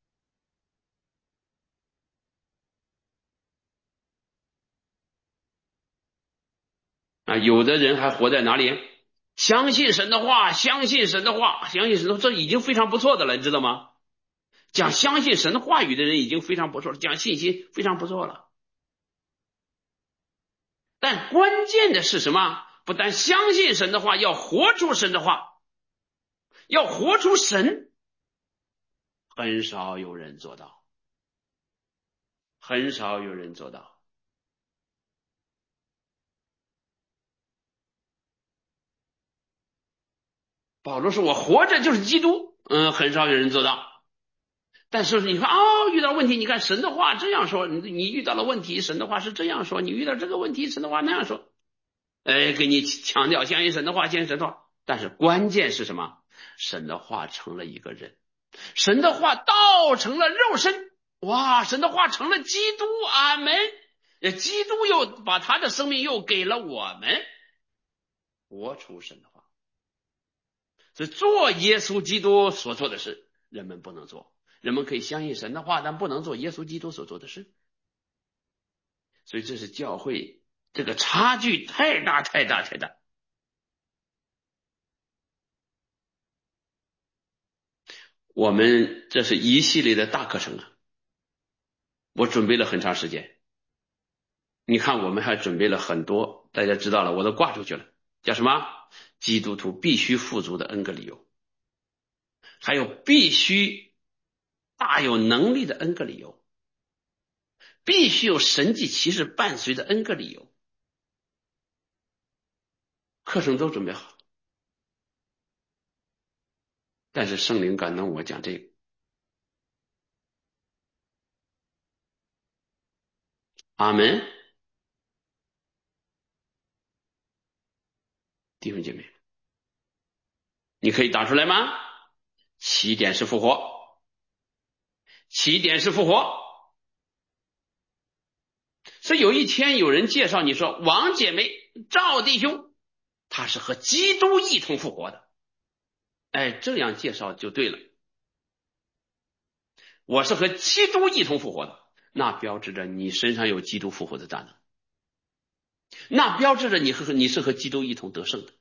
啊，有的人还活在哪里？相信神的话，相信神的话，相信神的话，这已经非常不错的了，你知道吗？讲相信神的话语的人已经非常不错了，讲信心非常不错了。但关键的是什么？不但相信神的话，要活出神的话，要活出神，很少有人做到，很少有人做到。保罗说：“我活着就是基督。”嗯，很少有人做到。但是你看哦，遇到问题，你看神的话这样说，你你遇到了问题，神的话是这样说，你遇到这个问题，神的话那样说，哎，给你强调相信神的话，相信神的话。但是关键是什么？神的话成了一个人，神的话道成了肉身，哇，神的话成了基督，阿门。基督又把他的生命又给了我们，活出神的话。所以做耶稣基督所做的事，人们不能做。人们可以相信神的话，但不能做耶稣基督所做的事。所以这是教会这个差距太大太大太大。我们这是一系列的大课程啊，我准备了很长时间。你看我们还准备了很多，大家知道了，我都挂出去了，叫什么？基督徒必须富足的 N 个理由，还有必须大有能力的 N 个理由，必须有神迹奇事伴随的 N 个理由。课程都准备好，但是圣灵感动我讲这个。阿门。弟兄姐妹，你可以打出来吗？起点是复活，起点是复活。所以有一天有人介绍你说，王姐妹、赵弟兄，他是和基督一同复活的。哎，这样介绍就对了。我是和基督一同复活的，那标志着你身上有基督复活的大能，那标志着你和你是和基督一同得胜的。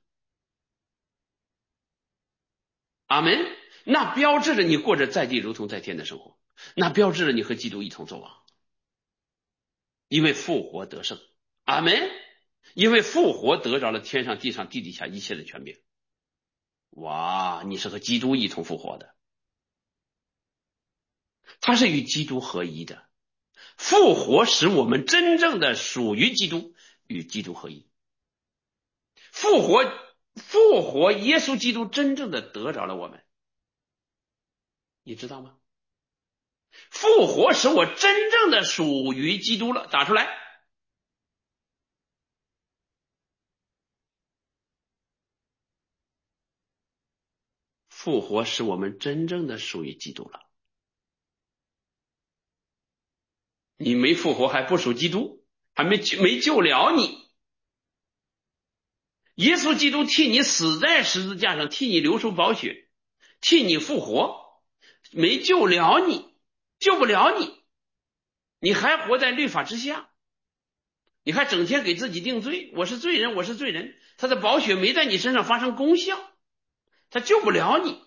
阿门。那标志着你过着在地如同在天的生活，那标志着你和基督一同作王，因为复活得胜。阿门。因为复活得着了天上地上地底下一切的权柄。哇，你是和基督一同复活的，他是与基督合一的。复活使我们真正的属于基督，与基督合一。复活复活耶稣基督真正的得着了我们，你知道吗？复活使我真正的属于基督了，打出来。复活使我们真正的属于基督了。你没复活还不属基督，还没没救了你。耶稣基督替你死在十字架上，替你流出宝血，替你复活，没救了你，救不了你，你还活在律法之下，你还整天给自己定罪，我是罪人，我是罪人，他的宝血没在你身上发生功效，他救不了你。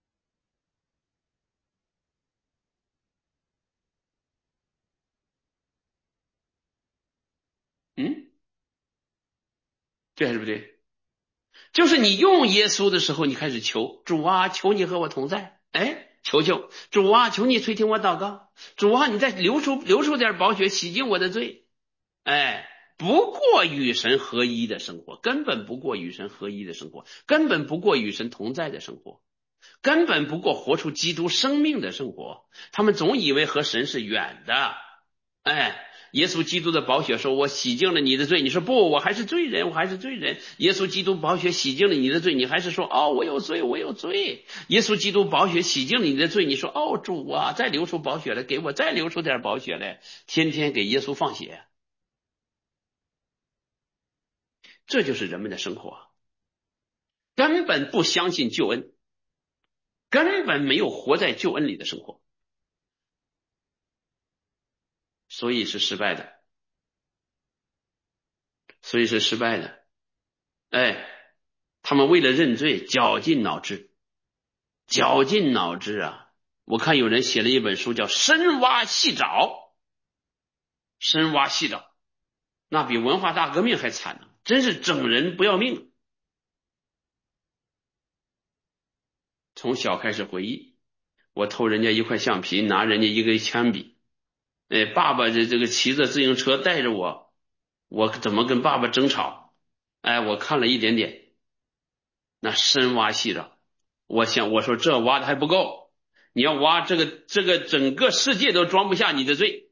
嗯，对还是不对？就是你用耶稣的时候，你开始求主啊，求你和我同在，哎，求求主啊，求你垂听我祷告，主啊，你再流出流出点宝血，洗净我的罪，哎，不过与神合一的生活，根本不过与神合一的生活，根本不过与神同在的生活，根本不过活出基督生命的生活。他们总以为和神是远的，哎。耶稣基督的宝血说，我洗净了你的罪，你说不，我还是罪人，我还是罪人。耶稣基督宝血洗净了你的罪，你还是说哦，我有罪，我有罪。耶稣基督宝血洗净了你的罪，你说哦，主啊，再流出宝血来，给我再流出点宝血来，天天给耶稣放血。这就是人们的生活，根本不相信救恩， 根本没有活在救恩里的生活，所以是失败的，所以是失败的。哎，他们为了认罪，绞尽脑汁，绞尽脑汁啊！我看有人写了一本书叫《深挖细找》，深挖细找，那比文化大革命还惨呢，真是整人不要命。从小开始回忆，我偷人家一块橡皮，拿人家一根铅笔，哎，爸爸这这个骑着自行车带着我，我怎么跟爸爸争吵？哎，我看了一点点，那深挖细找，我想我说这挖的还不够，你要挖这个这个整个世界都装不下你的罪，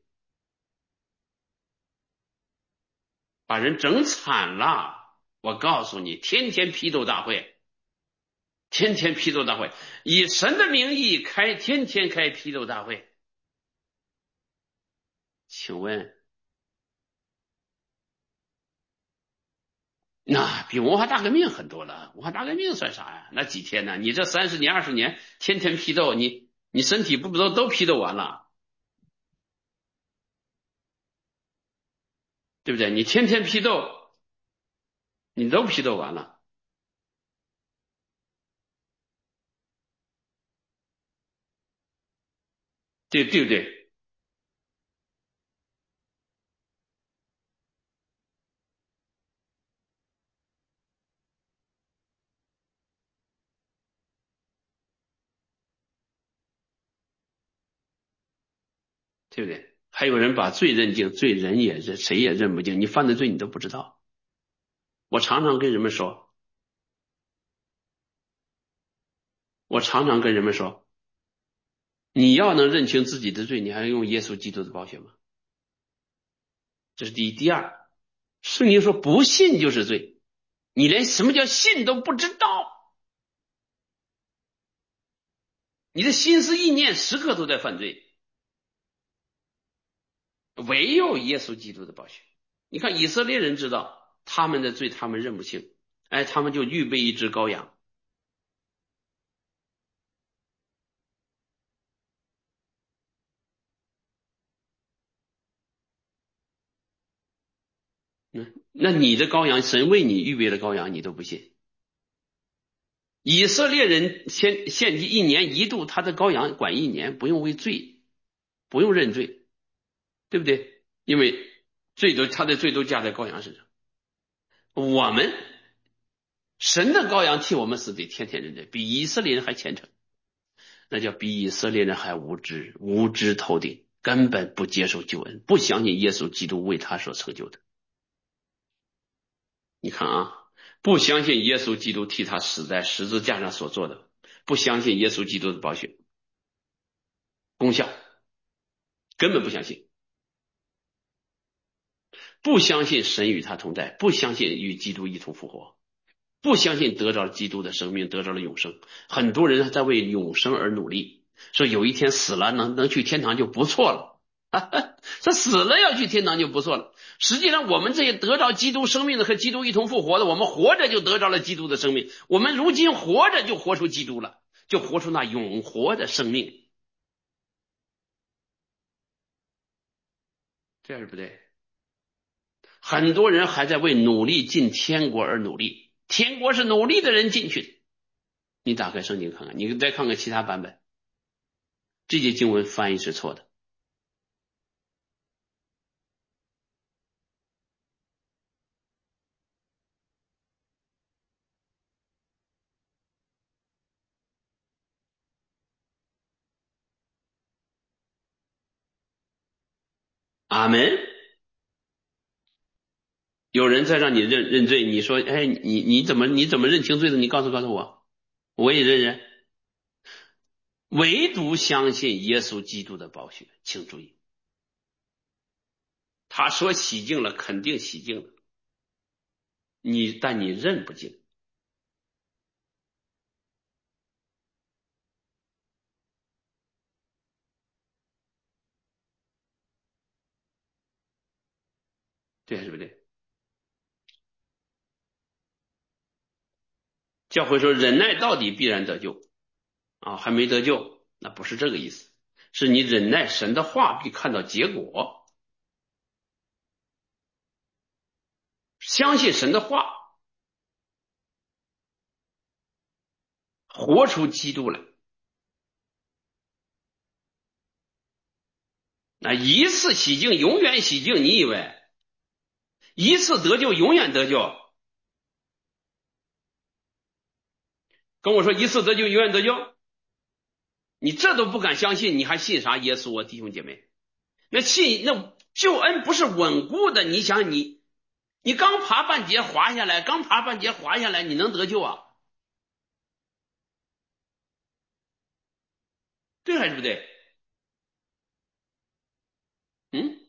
把人整惨了。我告诉你，天天批斗大会，天天批斗大会，以神的名义开，天天开批斗大会。请问，那比文化大革命很多了。文化大革命算啥呀？那几天呢？你这三十年、二十年，天天批斗，你你身体不都都批斗完了，对不对？你天天批斗，你都批斗完了，对对不对？对不对？还有人把罪认定，罪人也认，谁也认不定。你犯的罪你都不知道。我常常跟人们说，我常常跟人们说，你要能认清自己的罪，你还用耶稣基督的宝血吗？这是第一。第二，圣经说不信就是罪，你连什么叫信都不知道，你的心思意念时刻都在犯罪，唯有耶稣基督的宝血。你看以色列人知道他们的罪，他们认不清，哎，他们就预备一只羔羊。嗯，那你的羔羊，神为你预备的羔羊，你都不信。以色列人献献祭一年一度，他的羔羊管一年，不用为罪，不用认罪，对不对？因为罪都他的罪都加在羔羊身上。我们神的羔羊替我们死，得天天认罪，比以色列人还虔诚，那叫比以色列人还无知，无知透顶，根本不接受救恩，不相信耶稣基督为他所成就的。你看啊，不相信耶稣基督替他死在十字架上所做的，不相信耶稣基督的宝血功效，根本不相信，不相信神与他同在，不相信与基督一同复活，不相信得着了基督的生命，得着了永生。很多人在为永生而努力，说有一天死了能能去天堂就不错了。这死了要去天堂就不错了。实际上，我们这些得着基督生命的和基督一同复活的，我们活着就得着了基督的生命。我们如今活着就活出基督了，就活出那永活的生命。这样是不对。很多人还在为努力进天国而努力，天国是努力的人进去的。你打开圣经看看，你再看看其他版本，这些经文翻译是错的。阿门。有人在让你认认罪，你说，哎，你你怎么你怎么认清罪的？你告诉告诉我，我也认认。唯独相信耶稣基督的宝血，请注意，他说洗净了，肯定洗净了，你但你认不净，对还是不对？教会说忍耐到底必然得救， 啊，还没得救，那不是这个意思，是你忍耐神的话，必看到结果，相信神的话，活出基督来。那一次洗净，永远洗净，你以为一次得救，永远得救？跟我说一次得救，永远得救，你这都不敢相信，你还信啥耶稣啊，弟兄姐妹？那信那救恩不是稳固的，你想你你刚爬半截滑下来，刚爬半截滑下来，你能得救啊？对还是不对？嗯，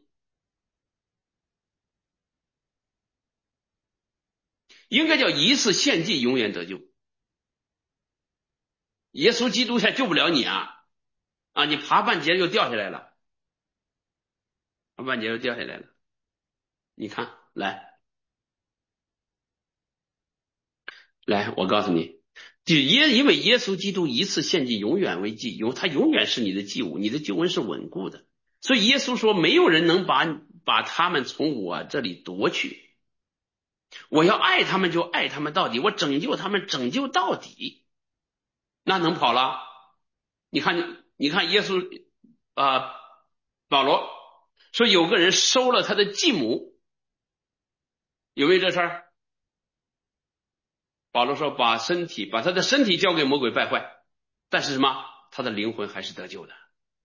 应该叫一次献祭，永远得救。耶稣基督才救不了你啊！啊，你爬半截又掉下来了，爬半截又掉下来了。你看，来来，我告诉你，就耶，因为耶稣基督一次献祭，永远为祭，有他永远是你的祭物，你的救恩是稳固的。所以耶稣说，没有人能把把他们从我这里夺去。我要爱他们，就爱他们到底；我拯救他们，拯救到底。那能跑了？你看，你看耶稣啊、呃保罗说有个人收了他的继母，有没有这事儿？保罗说把身体把他的身体交给魔鬼败坏，但是什么？他的灵魂还是得救的。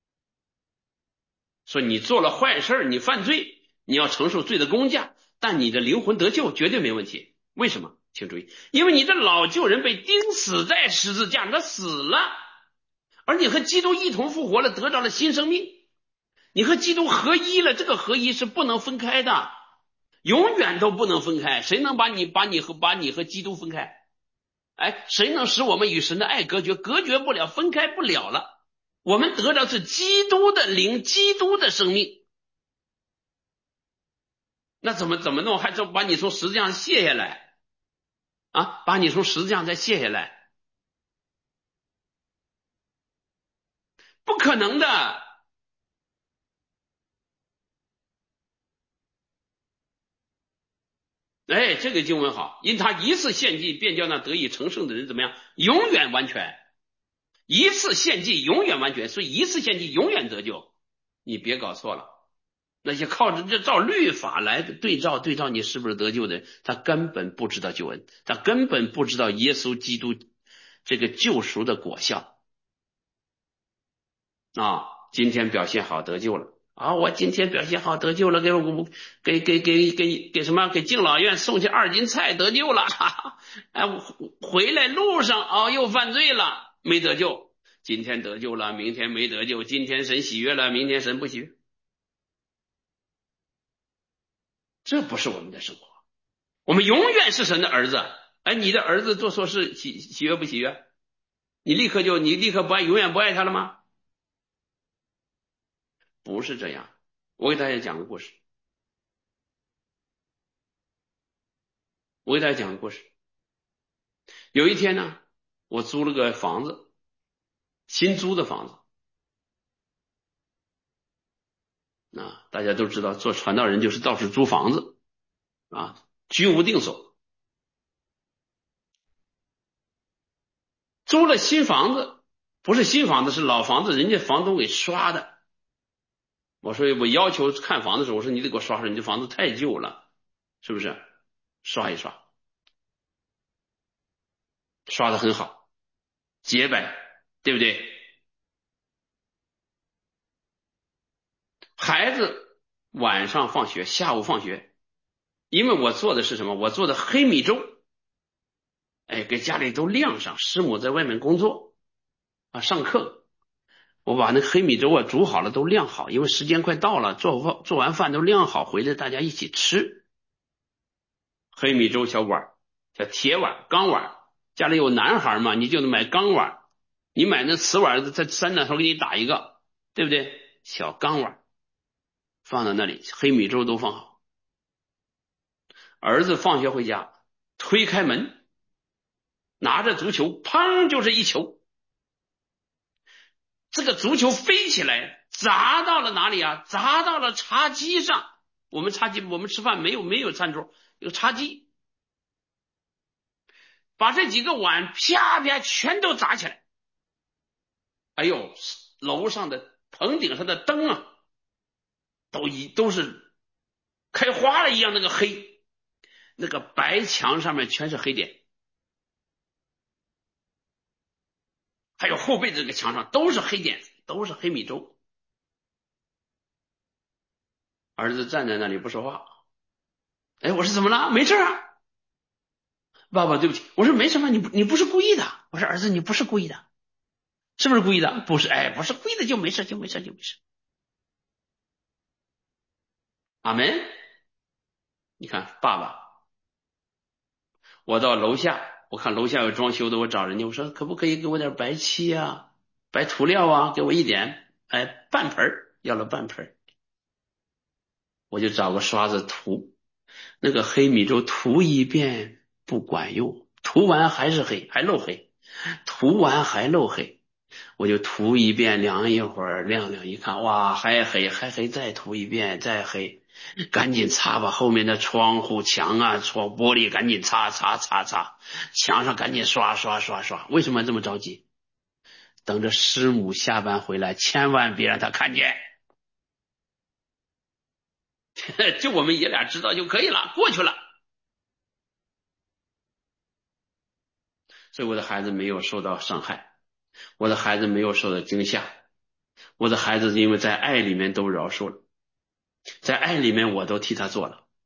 说你做了坏事，你犯罪，你要承受罪的公价，但你的灵魂得救绝对没问题。为什么？请注意，因为你的老旧人被钉死在十字架上，他死了，而你和基督一同复活了，得到了新生命。你和基督合一了，这个合一是不能分开的，永远都不能分开。谁能把你把你和把你和基督分开？哎，谁能使我们与神的爱隔绝？隔绝不了，分开不了了。我们得到是基督的灵，基督的生命。那怎么怎么弄？还说把你从十字架上卸下来啊？把你从十字架上再卸下来？不可能的。哎，这个经文好，因他一次献祭，便叫那得以成圣的人怎么样？永远完全。一次献祭永远完全，所以一次献祭永远得救。你别搞错了，那些靠着这照律法来对照对照你是不是得救的人，他根本不知道救恩，他根本不知道耶稣基督这个救赎的果效啊！今天表现好得救了啊！我今天表现好得救了，给我给给给给给什么？给敬老院送去二斤菜得救了，哈哈！哎，回来路上啊又犯罪了，没得救。今天得救了，明天没得救；今天神喜悦了，明天神不喜悦。这不是我们的生活，我们永远是神的儿子。哎，你的儿子做错事喜喜悦不喜悦？你立刻就你立刻不爱，永远不爱他了吗？不是这样。我给大家讲个故事，我给大家讲个故事。有一天呢，我租了个房子，新租的房子啊，大家都知道，做传道人就是到处租房子啊，居无定所。租了新房子，不是新房子，是老房子，人家房东给刷的。我说我要求看房子的时候，我说你得给我刷刷，你这房子太旧了，是不是？刷一刷，刷的很好，洁白，对不对？孩子晚上放学，下午放学，因为我做的是什么？我做的黑米粥，哎，给家里都晾上。师母在外面工作啊，上课，我把那黑米粥啊煮好了都晾好，因为时间快到了，做饭做完饭都晾好，回来大家一起吃。黑米粥小碗，小铁碗、钢碗，家里有男孩嘛，你就得买钢碗，你买那瓷碗，在三打头给你打一个，对不对？小钢碗放在那里，黑米粥都放好。儿子放学回家，推开门，拿着足球，砰就是一球， 这个足球飞起来，砸到了哪里啊？砸到了茶几上。我们茶几，我们吃饭没有没有餐桌，有茶几，把这几个碗啪啪全都砸起来。哎呦，楼上的棚顶上的灯啊，都一都是开花了一样，那个黑，那个白墙上面全是黑点，还有后背的这个墙上都是黑点，都是黑米粥。儿子站在那里不说话。哎，我说怎么了？没事啊。爸爸，对不起。我说没什么，你不你不是故意的。我说儿子，你不是故意的，是不是故意的？不是，哎，不是故意的就没事，就没事，就没事。阿门。你看，爸爸，我到楼下，我看楼下有装修的，我找人家，我说可不可以给我点白漆啊，白涂料啊，给我一点，哎，半盆儿，要了半盆儿，我就找个刷子涂，那个黑米粥涂一遍不管用，涂完还是黑，还漏黑，涂完还漏黑。我就涂一遍，凉一会儿，晾晾一看，哇，还黑，还黑，再涂一遍，再黑，赶紧擦吧，后面的窗户、墙啊、窗玻璃赶紧擦擦擦擦，墙上赶紧刷刷刷刷。为什么这么着急？等着师母下班回来，千万别让她看见，就我们爷俩知道就可以了，过去了。所以我的孩子没有受到伤害，我的孩子没有受到惊吓，我的孩子因为在爱里面都饶恕了。在爱里面我都替他做了。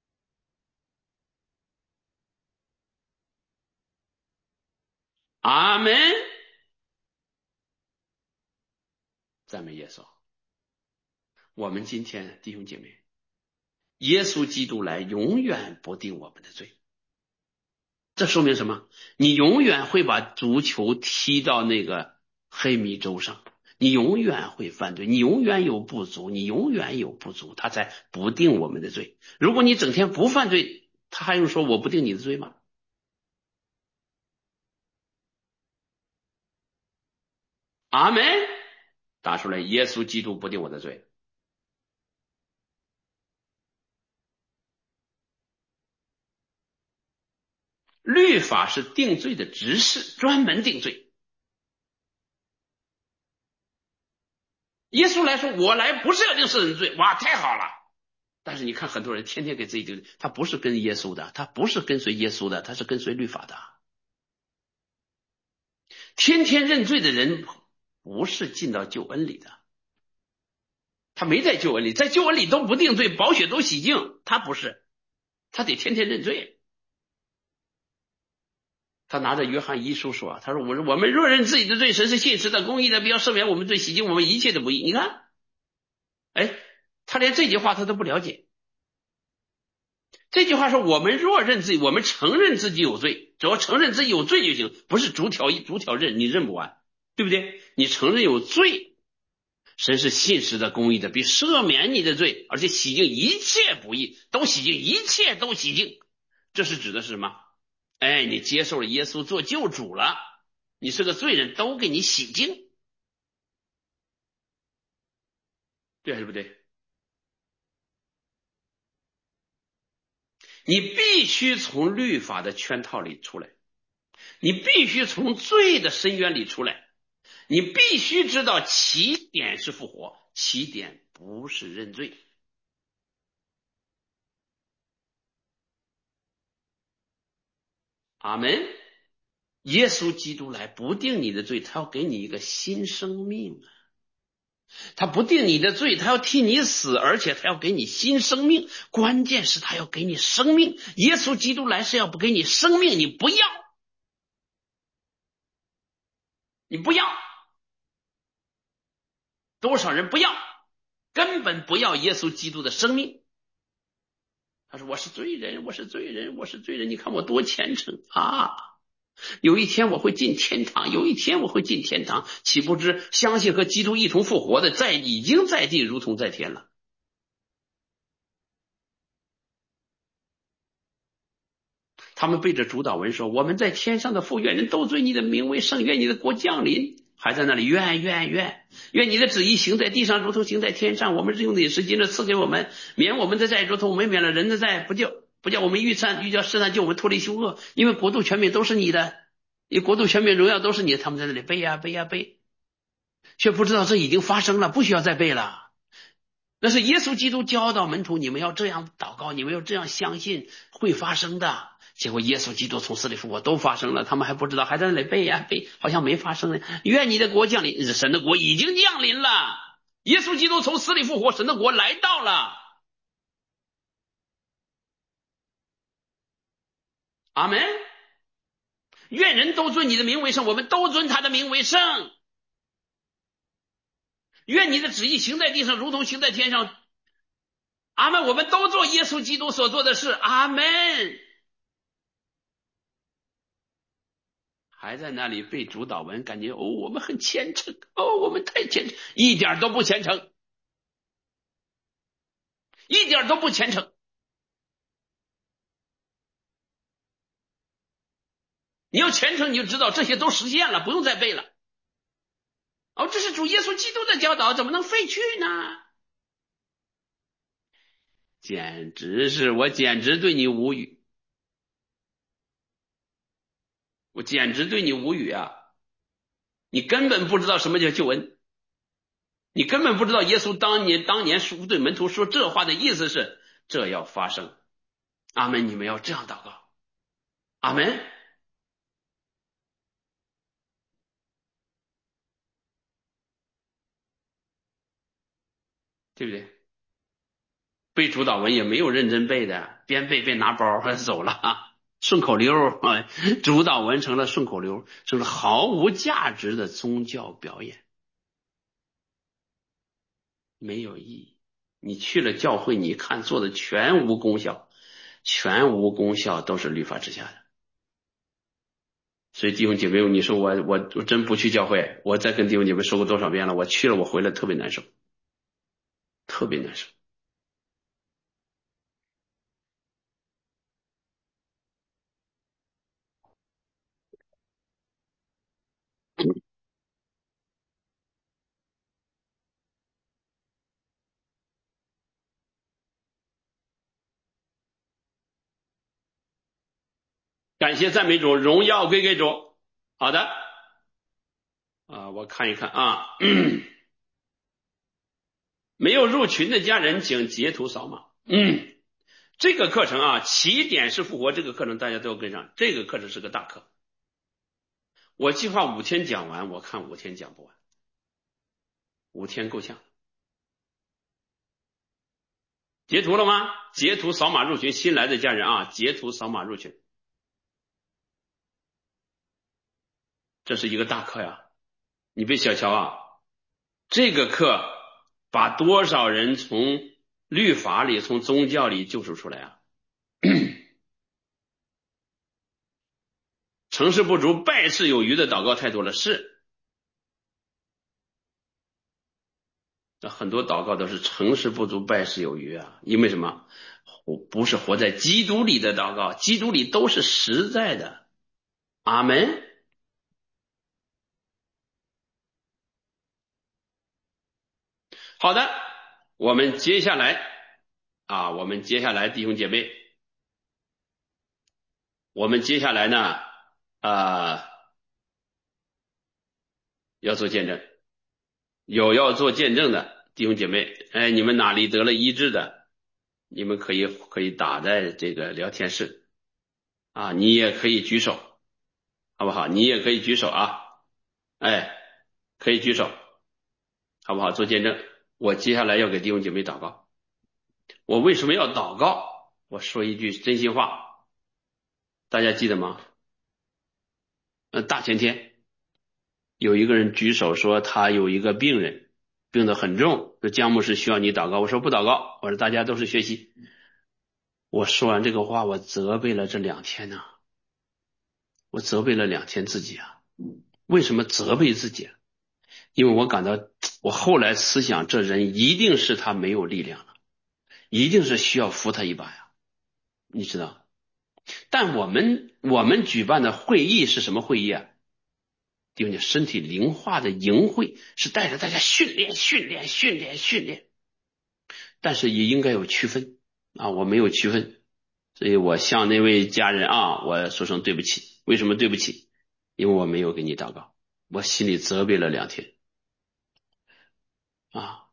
阿门。赞美耶稣。我们今天弟兄姐妹，耶稣基督来永远不定我们的罪。这说明什么？你永远会把足球踢到那个黑米粥上，你永远会犯罪，你永远有不足，你永远有不足，他才不定我们的罪。如果你整天不犯罪，他还用说我不定你的罪吗？阿门。打出来，耶稣基督不定我的罪。律法是定罪的执事，专门定罪。耶稣来说，我来不是要定世人罪，哇，太好了。但是你看很多人天天给自己定罪，他不是跟耶稣的，他不是跟随耶稣的，他是跟随律法的。天天认罪的人不是进到救恩里的，他没在救恩里，在救恩里都不定罪，宝血都洗净，他不是，他得天天认罪。他拿着约翰一书说，他说我我们若认自己的罪，神是信实的公义的，必要赦免我们罪，洗净我们一切的不义。你看，哎，他连这句话他都不了解。这句话说，我们若认自己，我们承认自己有罪，只要承认自己有罪就行，不是逐条逐条认，你认不完，对不对？你承认有罪，神是信实的公义的，必赦免你的罪，而且洗净一切不义，都洗净，一切都洗净。这是指的是什么？哎，你接受了耶稣做救主了，你是个罪人，都给你洗净，对还是不对？你必须从律法的圈套里出来，你必须从罪的深渊里出来，你必须知道起点是复活，起点不是认罪。阿门。耶稣基督来不定你的罪，他要给你一个新生命啊！他不定你的罪，他要替你死，而且他要给你新生命。关键是他要给你生命。耶稣基督来是要不给你生命，你不要，你不要。多少人不要，根本不要耶稣基督的生命。他说我是罪人，我是罪人，我是罪人，你看我多虔诚啊！有一天我会进天堂，有一天我会进天堂，岂不知相信和基督一同复活的，在已经在地如同在天了。他们背着主祷文说，我们在天上的父，愿人都尊你的名为圣，愿你的国降临， 还在那里愿愿愿愿你的旨意行在地上，如同行在天上。我们日用的饮食今日赐给我们，免我们的债，如同我们免了人的债，不叫不叫我们遇战遇叫试探，救我们脱离凶恶。因为国度权柄都是你的，因为国度权柄荣耀都是你的。他们在那里背呀背呀背，却不知道这已经发生了，不需要再背了。那是耶稣基督教导门徒，你们要这样祷告，你们要这样相信，会发生的。结果耶稣基督从死里复活都发生了，他们还不知道，还在那里背呀背，好像没发生呢。愿你的国降临，神的国已经降临了。耶稣基督从死里复活，神的国来到了。阿门。愿人都尊你的名为圣，我们都尊他的名为圣。愿你的旨意行在地上，如同行在天上。阿门。我们都做耶稣基督所做的事。阿门。还在那里背主祷文，感觉哦，我们很虔诚，哦，我们太虔诚，一点都不虔诚，一点都不虔诚。你要虔诚，你就知道这些都实现了，不用再背了。哦，这是主耶稣基督的教导，怎么能废去呢？简直是，我简直对你无语，我简直对你无语啊！你根本不知道什么叫救恩，你根本不知道耶稣当年当年说对门徒说这话的意思是这要发生。阿门！你们要这样祷告。阿门。对不对？背主导文也没有认真背的，边背边拿包还走了，顺口溜啊，主导文成了顺口溜，成了毫无价值的宗教表演，没有意义。你去了教会，你看做的全无功效，全无功效，都是律法之下的。所以弟兄姐妹，你说我我我真不去教会，我再跟弟兄姐妹说过多少遍了，我去了我回来特别难受，特别难受。感谢赞美主，荣耀归给主。好的，啊，我看一看啊。没有入群的家人，请截图扫码。嗯，这个课程啊，起点是复活，这个课程大家都要跟上。这个课程是个大课，我计划五天讲完，我看五天讲不完，五天够呛。截图了吗？截图扫码入群，新来的家人啊，截图扫码入群。这是一个大课呀，你别小瞧啊，这个课把多少人从律法里、从宗教里救赎出来啊！成事不足败事有余的祷告太多了，是，很多祷告都是成事不足败事有余啊，因为什么？不是活在基督里的祷告，基督里都是实在的。阿门。好的，我们接下来啊，我们接下来弟兄姐妹，我们接下来呢啊、呃、要做见证，有要做见证的弟兄姐妹，哎，你们哪里得了医治的，你们可以可以打在这个聊天室啊，你也可以举手，好不好？你也可以举手啊，哎，可以举手，好不好？做见证。我接下来要给弟兄姐妹祷告。我为什么要祷告？我说一句真心话，大家记得吗？呃，大前天有一个人举手说他有一个病人，病得很重，说姜牧师需要你祷告。我说不祷告，我说大家都是学习。我说完这个话，我责备了这两天呢、啊，我责备了两天自己啊。为什么责备自己啊？因为我感到我后来思想，这人一定是他没有力量了，一定是需要扶他一把呀，你知道。但我们我们举办的会议是什么会议啊？ 弟兄姐，身体灵化的营会是带着大家训练、训练、训练、训练，但是也应该有区分啊，我没有区分，所以我向那位家人啊，我说声对不起。为什么对不起？因为我没有给你祷告，我心里责备了两天啊。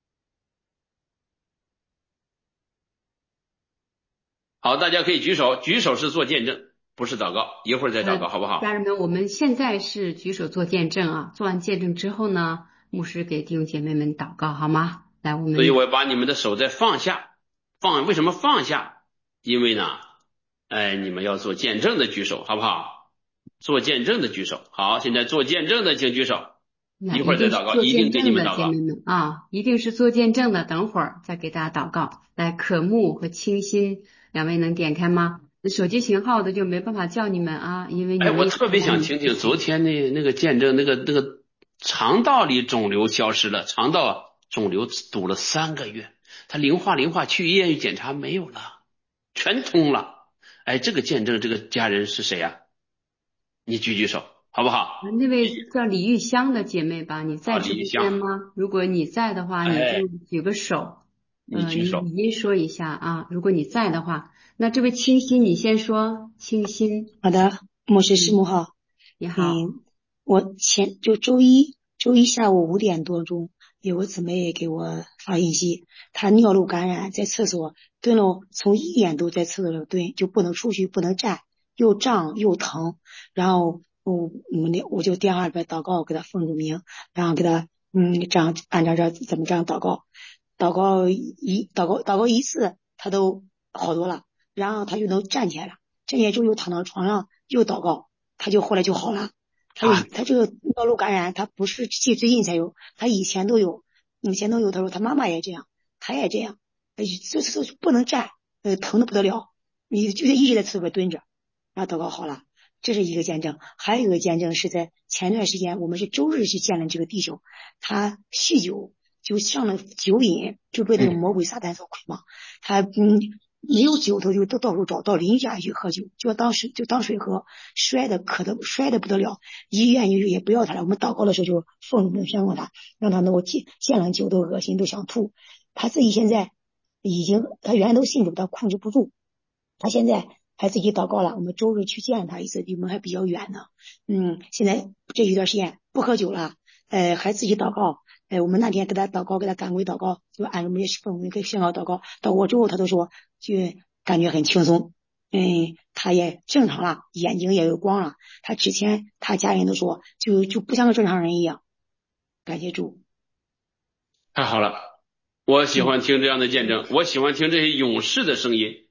好，大家可以举手，举手是做见证，不是祷告，一会儿再祷告， 呃， 好不好？ 家人们，我们现在是举手做见证啊，做完见证之后呢，牧师给弟兄姐妹们祷告，好吗？来，我们所以我把你们的手再放下，放，为什么放下？因为呢，哎，你们要做见证的举手，好不好？做见证的举手。好，现在做见证的请举手， 那一会一定是儿再祷告， 做见一定给你证的姐妹们祷告。 们啊，一定是做见证的。等会儿再给大家祷告。来，可慕和清新两位能点开吗？手机型号的就没办法叫你们啊，因为你哎， 们也我特别想听听昨天那那个见证，那个那个肠道里肿瘤消失了，肠道肿瘤堵了三个月，他零化零化去医院一检查没有了，全通了。哎，这个见证这个家人是谁呀、你举举手好不好？ 那位叫李玉香的姐妹吧，你啊， 在直播李玉香， 间吗？如果你在的话，你哎， 就举个手，呃， 你举手。 你语音说一下啊。如果你在的话，那这位清新你先说，清新， 好的，牧师师嗯， 母好。 你好， 嗯，我前就周一周一下午五点多钟，有个姊妹给我发信息，她尿路感染，在厕所蹲了，从一点多在厕所里蹲，就不能出去，不能站，又胀又疼。然后我我们我就电话里边祷告，给她奉主名，然后给她嗯这样按照这怎么这样祷告，祷告一祷告祷告一次，她都好多了，然后她就能站起来了。站起来之后又躺到床上又祷告，他就后来就好了。他啊， 就他这个尿路感染，他不是最最近才有，他以前都有，以前都有。他说他妈妈也这样，他也这样，哎，这这不能站，呃，疼的不得了，你就一直在厕所蹲着，然后祷告好了。这是一个见证，还有一个见证是在前段时间，我们是周日去见了这个弟兄，他酗酒，就上了酒瘾，就被那个嗯， 魔鬼撒旦所捆绑。他嗯没有酒，他就都到处找，到邻居家去喝酒，就当时就当水喝，摔的渴的摔的不得了，医院也也不要他了。我们祷告的时候就奉主名宣告他，让他能够见见了酒都恶心，都想吐。他自己现在已经，他原来都信主，他控制不住，他现在还自己祷告了。我们周日去见他一次，离我们还比较远呢。嗯，现在这一段时间不喝酒了，呃，还自己祷告。哎，我们那天给他祷告，给他赶鬼祷告，就按照我们奉给宣告祷告，祷告之后他都说就感觉很轻松，嗯，他也正常了，眼睛也有光了。他之前他家人都说就就不像个正常人一样。感谢主。 太好了，我喜嗯， 欢听这样的见证，我喜欢听这些勇士的声音。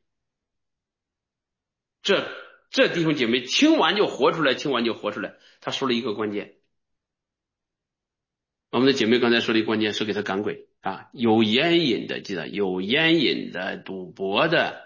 这这弟兄姐妹听完就活出来，听完就活出来。他说了一个关键，我们的姐妹刚才说的一个关键是给他赶鬼啊，有烟瘾的，记得有烟瘾的、赌博的、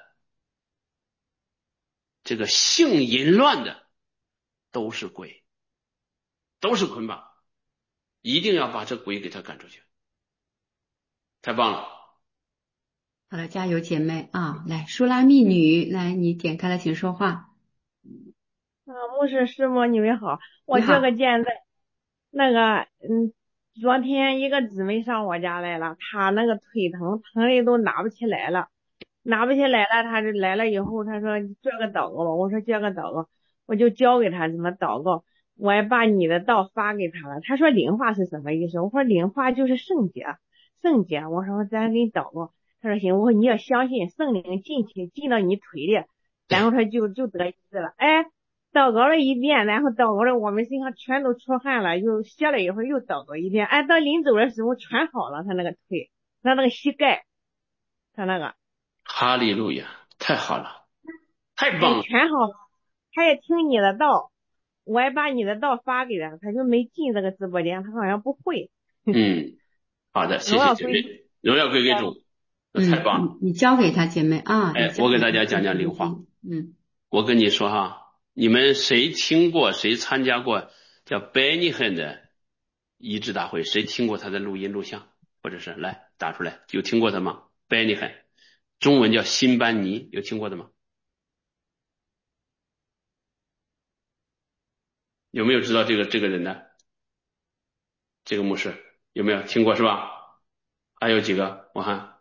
这个性淫乱的，都是鬼，都是捆绑，一定要把这鬼给他赶出去。太棒了！ 好了，加油，姐妹啊！来，舒拉密女，来，你点开了，请说话。 啊，牧师师母，你们好，我这你好， 个见证，那个，嗯，昨天一个姊妹上我家来了，她那个腿疼，疼的都拿不起来了，拿不起来了，她就来了以后，她说做个祷告吧，我说做个祷告，我就教给她怎么祷告，我还把你的道发给她了，她说灵化是什么意思？我说灵化就是圣洁，圣洁，我说咱给你祷告，她说行，我说你要相信圣灵进去进到你腿里，然后她就就得医治了，哎。祷告了一遍，然后祷告了，我们身上全都出汗了，又歇了一会儿，又祷告一遍。哎，到临走的时候全好了，他那个腿，他那个膝盖，他那个， 哈利路亚，太好了，太哎， 棒了！ 全好了。他也听你的道，我也把你的道发给他，他就没进这个直播间，他好像不会。 嗯，好的，谢荣耀归， 谢姐妹，荣耀归给主，那太嗯， 棒了。 你你交给她，姐妹啊，你哎， 交给她， 我给大家讲谢谢讲灵化。 你，嗯， 我跟你说哈，你们谁听过谁参加过叫 Benny Hinn 的医治大会？谁听过他的录音录像？或者是来打出来，有听过的吗？Benny Hinn，中文叫辛班尼，有听过的吗？ 有没有知道这个这个人的？这个牧师有没有听过是吧？还有几个？我看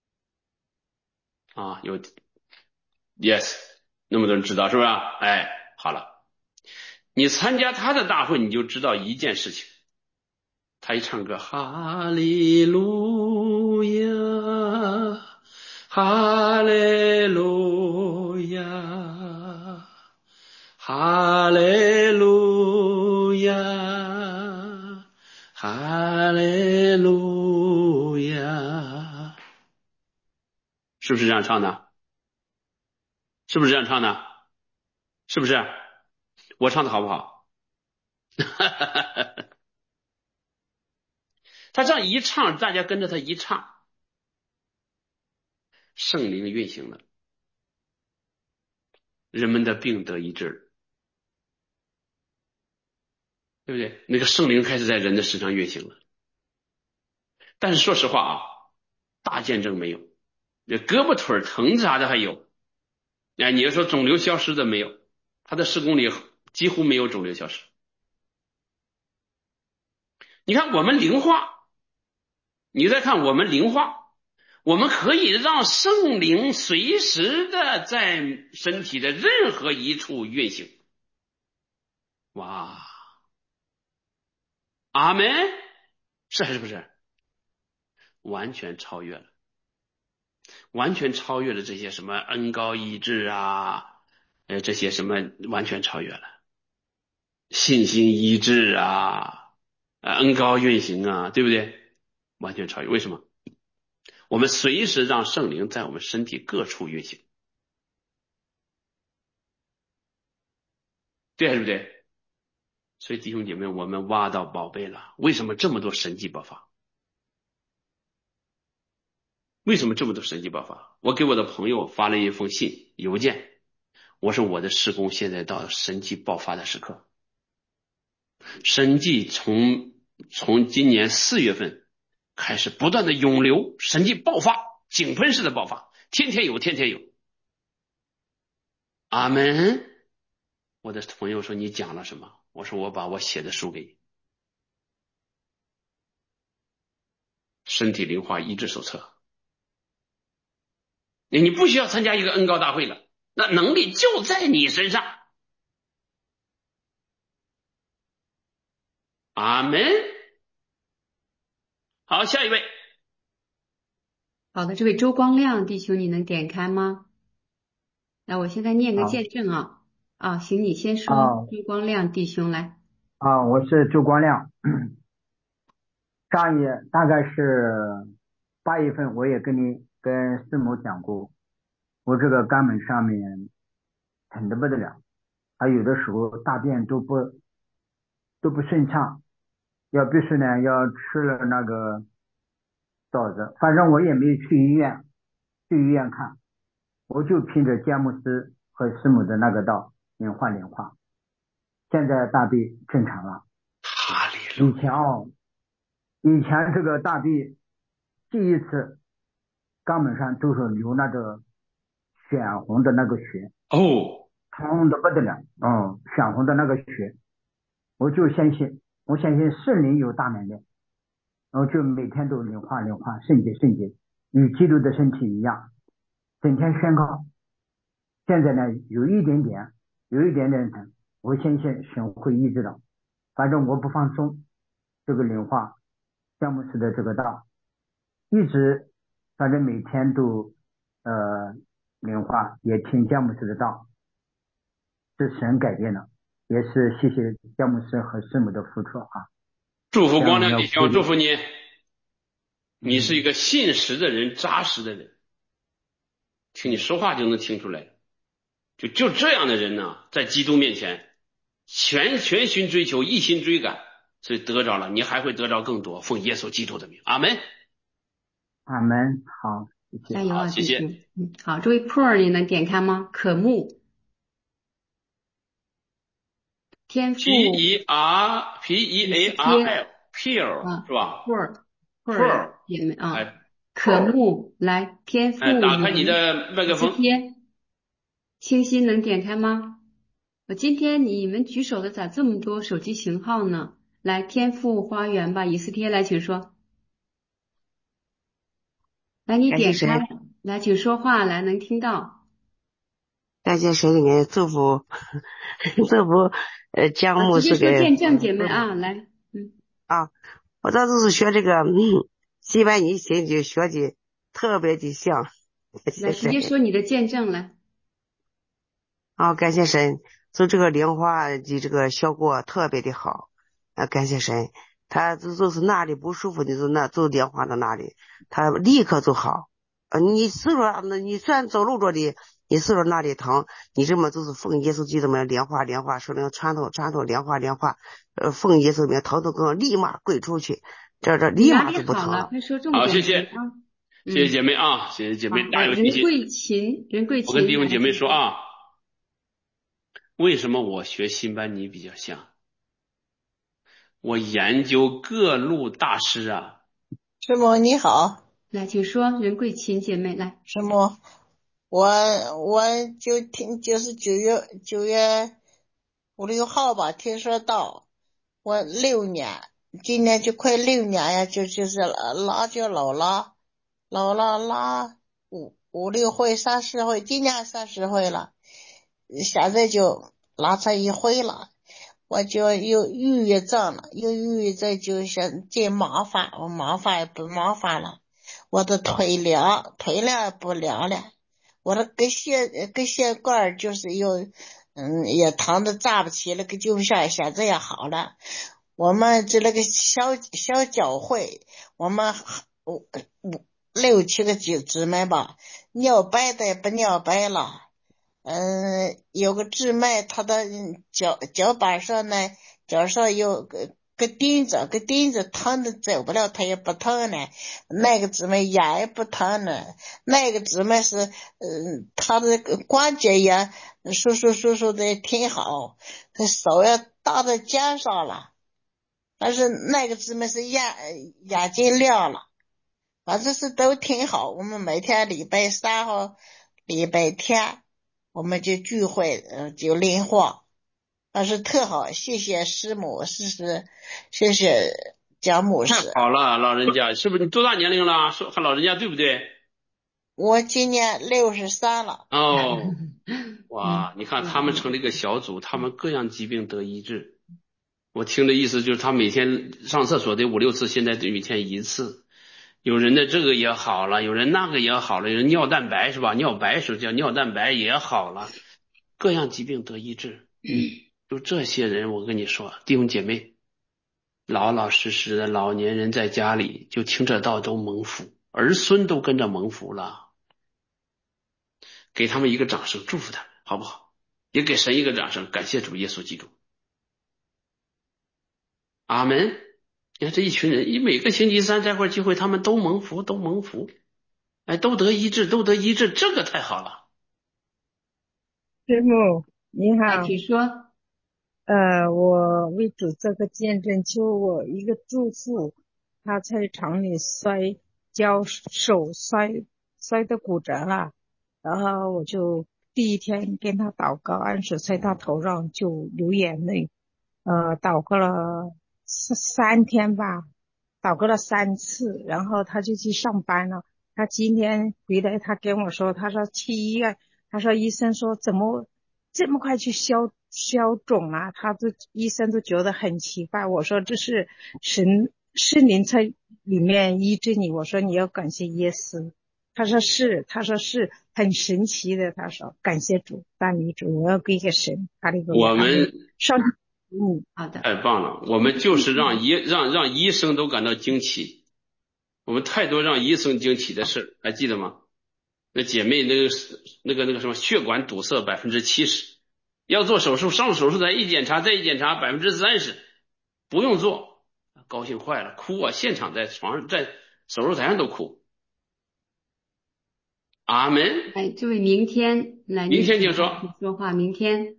啊，有 yes， 那么多人知道是吧？哎，好了，你参加他的大会，你就知道一件事情。他一唱歌，哈利路亚，哈利路亚，哈利路亚，哈利路亚，是不是这样唱的？是不是这样唱的？是不是？我唱的好不好？他这样一唱，大家跟着他一唱，圣灵运行了，人们的病得医治，对不对？那个圣灵开始在人的身上运行了。但是说实话啊，大见证没有，这胳膊腿疼啥的还有。哎，你要说肿瘤消失的没有，他的施工里几乎没有肿瘤消失。你看我们灵化，你再看我们灵化，我们可以让圣灵随时的在身体的任何一处运行。哇，阿门，是还是不是？完全超越了，完全超越了这些什么恩高医治啊，呃，这些什么完全超越了，信心医治啊，呃，恩高运行啊，对不对？完全超越。为什么？我们随时让圣灵在我们身体各处运行，对还是不对？所以弟兄姐妹，我们挖到宝贝了。为什么这么多神迹爆发？为什么这么多神迹爆发？我给我的朋友发了一封信邮件，我说我的事工现在到神迹爆发的时刻。神迹从从今年四月份开始不断的涌流，神迹爆发，井喷式的爆发，天天有，天天有。阿门。我的朋友说你讲了什么？我说我把我写的书给你，身体灵化医治手册。你你不需要参加一个恩高大会了，那能力就在你身上。阿门。好，下一位。 好的，这位周光亮弟兄，你能点开吗？来，我现在念个好见证啊。啊，行，你先说， 啊周光亮弟兄来。 啊，我是周光亮。上一大概是八月份，我也跟你跟师母讲过，我这个肛门上面疼得不得了，还有的时候大便都不都不顺畅，要必须呢要吃了那个枣子，反正我也没有去医院去医院看，我就凭着佳木斯和师母的那个道连化连化，现在大便正常了。 哈利路以前哦，以前这个大便第一次肛门上都是流那个血红的那个血， 哦， 痛的不得了，哦，血红的那个血，我就相信，我相信圣灵有大能力，然后就每天都灵化灵化，圣洁圣洁，与基督的身体一样，整天宣告。现在呢，有一点点，有一点点疼，我相信神会医治的，反正我不放松这个灵化佳木斯的这个道，一直反正每天都呃灵化，也听佳木斯的道，是神改变的，也是谢谢佳木斯和师母的付出啊。 祝福光亮弟兄， 这样要祝福你。你是一个信实的人，扎实的人，听你说话就能听出来。就就这样的人呢，在基督面前全全心追求，一心追赶，所以得着了，你还会得着更多。奉耶稣基督的名，阿门。 阿门。好，谢谢。 加油啊， 好谢谢弟兄。嗯，好，这位 Pearl 你能点开吗？可慕，天赋 P E R P E A R L Pearl 啊是吧 ，Pearl Pearl Pearl 姐妹啊， 哎可 Pearl 慕，来，天赋哎，打开你语文的麦克风。 诗篇，清新能点开吗？ 我今天你们举手的咋这么多手机型号呢？来，天赋花园吧，以斯帖来，请说。来，你点开，来，请说话，来，能听到。 感谢神里面祝福，祝福呃姜啊，直接牧师给说见证，姐妹啊，来，嗯啊，我这次是学这个嗯西班牙心就学的特别的像，感谢来，直接神。 说你的见证来。 啊，感谢神，做这个莲花的这个效果特别的好，啊，感谢神，他就就是哪里不舒服的就那做莲花的那里，他立刻就好。呃，你虽说那你虽然走路着的，你虽说哪里疼，你这么就是奉耶稣基督的莲花莲花，说那个传统传统莲花莲花，呃，奉耶稣名疼都更立马跪出去，这这立马就不疼了。 快说重好， 点谢谢， 啊！ 谢谢姐妹啊，谢谢姐妹大有信心。 任贵琴，任贵琴， 我跟弟兄姐妹说啊，为什么我学辛班尼比较像？我研究各路大师啊。 师母你好。 来，请说，任贵琴姐妹来。 师母，我我就听就是九月九月五六号吧，听说到我六年，今年就快六年呀，就就是拉就老拉老拉拉五五六回三十回，今年三十回了，现在就拉成一回了。我就又抑郁症了，又抑郁症就想进麻烦，我麻烦也不麻烦了，我的腿凉，腿凉也不凉了，我的根线根线管就是又嗯也疼的站不起了，个就像现在也好了。我们这那个小小教会，我们五五六七个姊姊妹吧，尿白的不尿白了。嗯，有个姊妹，她的脚脚板上呢，脚上有个个钉子，个钉子疼的走不了，她也不疼呢。那个姊妹眼也不疼呢。那个姊妹是，嗯，她的关节也舒舒舒舒的挺好，她手也搭在肩上了。但是那个姊妹是眼眼睛亮了，反正是都挺好。我们每天礼拜三和礼拜天。我们就聚会，呃，就灵化，但是特好，谢谢师母，谢谢谢谢蒋牧师。 太好了，老人家，是不是你多大年龄了？说和老人家对不对？ 我今年六十三了。 哦，哇，你看他们成了一个小组，他们各样疾病得医治。我听的意思就是他每天上厕所得五六次，现在得每天一次。有人的这个也好了，有人那个也好了，有人尿蛋白是吧？尿白是叫尿蛋白也好了，各样疾病得医治。就这些人，我跟你说，弟兄姐妹，老老实实的老年人在家里就听这道都蒙福，儿孙都跟着蒙福了，给他们一个掌声，祝福他们，好不好？也给神一个掌声，感谢主耶稣基督。阿门。你看这一群人，一每个星期三在一块聚会，他们都蒙福，都蒙福，哎，都得医治，都得医治，这个太好了。 师母你好。 来，请说。 呃，我为主这个见证，求我一个祝福，他在厂里摔跤，手摔摔的骨折了，然后我就第一天跟他祷告，按手在他头上就流眼泪，呃，祷告了三三天吧，祷告了三次，然后他就去上班了。他今天回来，他跟我说，他说去医院，他说医生说怎么这么快去消消肿啊？他都医生都觉得很奇怪。我说这是神圣灵在里面医治你，我说你要感谢耶稣。他说是，他说是很神奇的。他说感谢主，大米主，我要给个神。哈利路亚。 我们上嗯， 好的， 太棒了，我们就是让医让让医生都感到惊奇。我们太多让医生惊奇的事，还记得吗？那姐妹那个那个那个什么血管堵塞百分之七十，要做手术，上手术台一检查再一检查百分之三十，不用做，高兴坏了，哭啊！现场在床上在手术台上都哭。阿门。 哎，这位明天来， 明天请说说话，明天。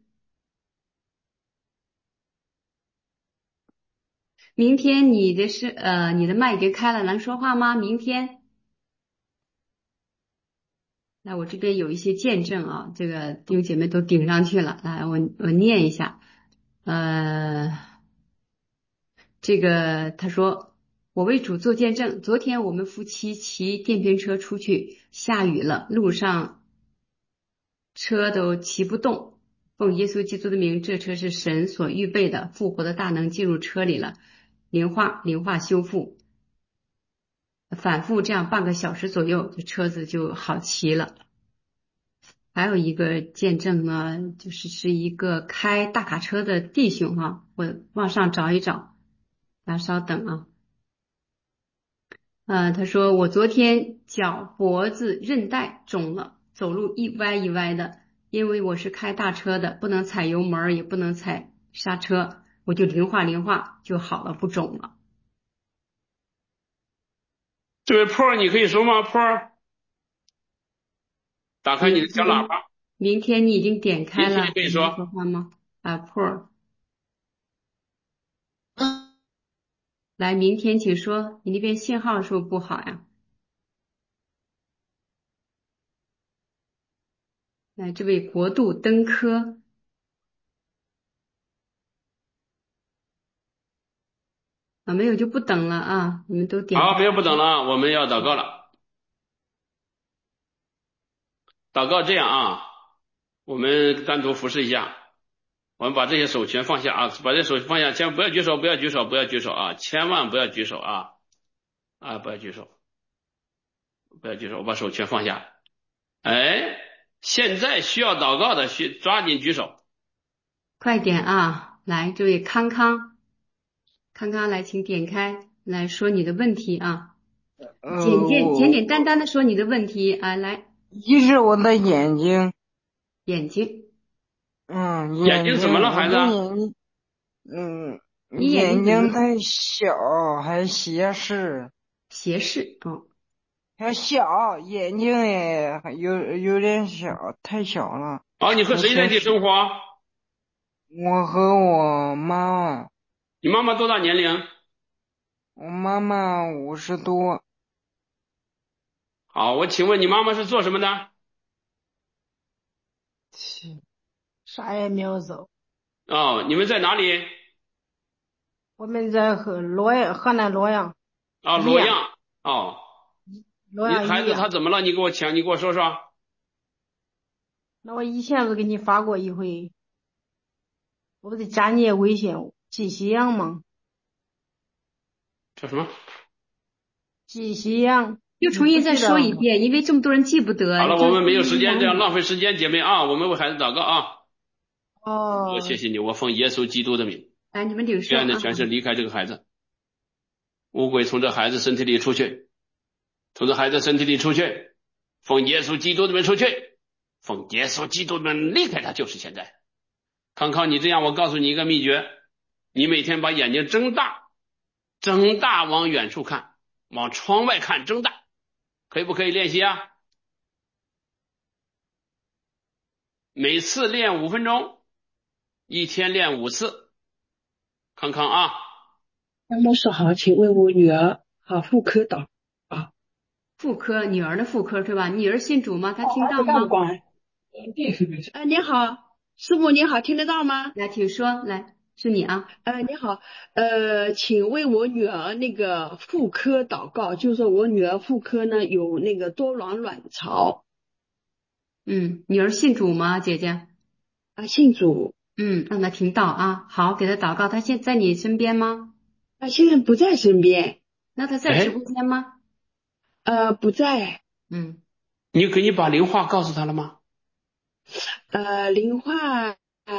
明天你的是呃，你的麦已经开了，能说话吗？明天。 那我这边有一些见证啊，这个弟兄姐妹都顶上去了，来，我我念一下。呃，这个他说，我为主做见证，昨天我们夫妻骑电瓶车出去，下雨了，路上车都骑不动。奉耶稣基督的名，这车是神所预备的，复活的大能进入车里了，灵化灵化修复，反复这样半个小时左右，这车子就好骑了。还有一个见证呢，就是是一个开大卡车的弟兄哈，我往上找一找，大家稍等啊。呃，他说我昨天脚脖子韧带肿了，走路一歪一歪的，因为我是开大车的，不能踩油门也不能踩刹车，我就灵化灵化就好了，不肿了。 这位破儿，你可以说吗？破儿，打开你的小喇叭。 明天你已经点开了， 明天可以说。 能说话吗？啊，破儿。来，明天请说，你那边信号是不是不好呀？来，这位国度登科，啊，没有就不等了啊，你们都点。 好，没有不等了，我们要祷告了。祷告这样啊，我们单独服侍一下，我们把这些手全放下啊，把这手放下，千万不要举手，不要举手，不要举手啊，千万不要举手啊啊，不要举手，不要举手，我把手全放下。哎，现在需要祷告的，需抓紧举手。 快点啊！来，这位康康，康康来，请点开来说你的问题啊，简简简简单单的说你的问题啊，来。 一是我的眼睛， 眼睛， 嗯， 眼睛怎么了，孩子？ 嗯， 你眼睛太小，还斜视。 斜视，哦。 还小，眼睛也有有点小，太小了。 啊，你和谁在一起生活？ 我和我妈妈。 你妈妈多大年龄？ 我妈妈五十多。 好，我请问你妈妈是做什么的？ 啥也没有走。 哦，你们在哪里？ 我们在河洛阳，河南洛阳。 啊，洛阳。哦。 洛阳。 你孩子他怎么了？你给我讲，你给我说说。 那我以前不给你发过一回，我不得加你微信，寄西洋吗？ 叫什么？ 寄西洋。 又重新再说一遍，因为这么多人记不得。 好了，我们没有时间这样浪费时间，姐妹啊，我们为孩子祷告啊。 哦。 我谢谢你，我奉耶稣基督的名。 来，你们领受。 黑暗的权势离开这个孩子，污鬼从这孩子身体里出去，从这孩子身体里出去，奉耶稣基督的名出去，奉耶稣基督的名离开他，就是现在。康康，你这样，我告诉你一个秘诀，你每天把眼睛睁大，睁大往远处看，往窗外看，睁大。可以不可以练习啊？每次练五分钟，一天练五次。康康啊， 牧师好，请问我女儿好妇科祷啊， 妇科女儿的妇科是吧？女儿信主吗？她听到吗？ 呃，你好，师母你好，听得到吗？ 来，请说，来，是你啊。 呃，你好，呃，请为我女儿那个妇科祷告，就是说我女儿妇科呢有那个多囊卵巢。 嗯，女儿信主吗，姐姐？ 啊，信主。 嗯，让她听到啊。好，给她祷告。她现在在你身边吗？ 啊，现在不在身边。 那她在直播间吗？ 呃，不在。 嗯， 你给你把灵话告诉她了吗？ 呃，灵话，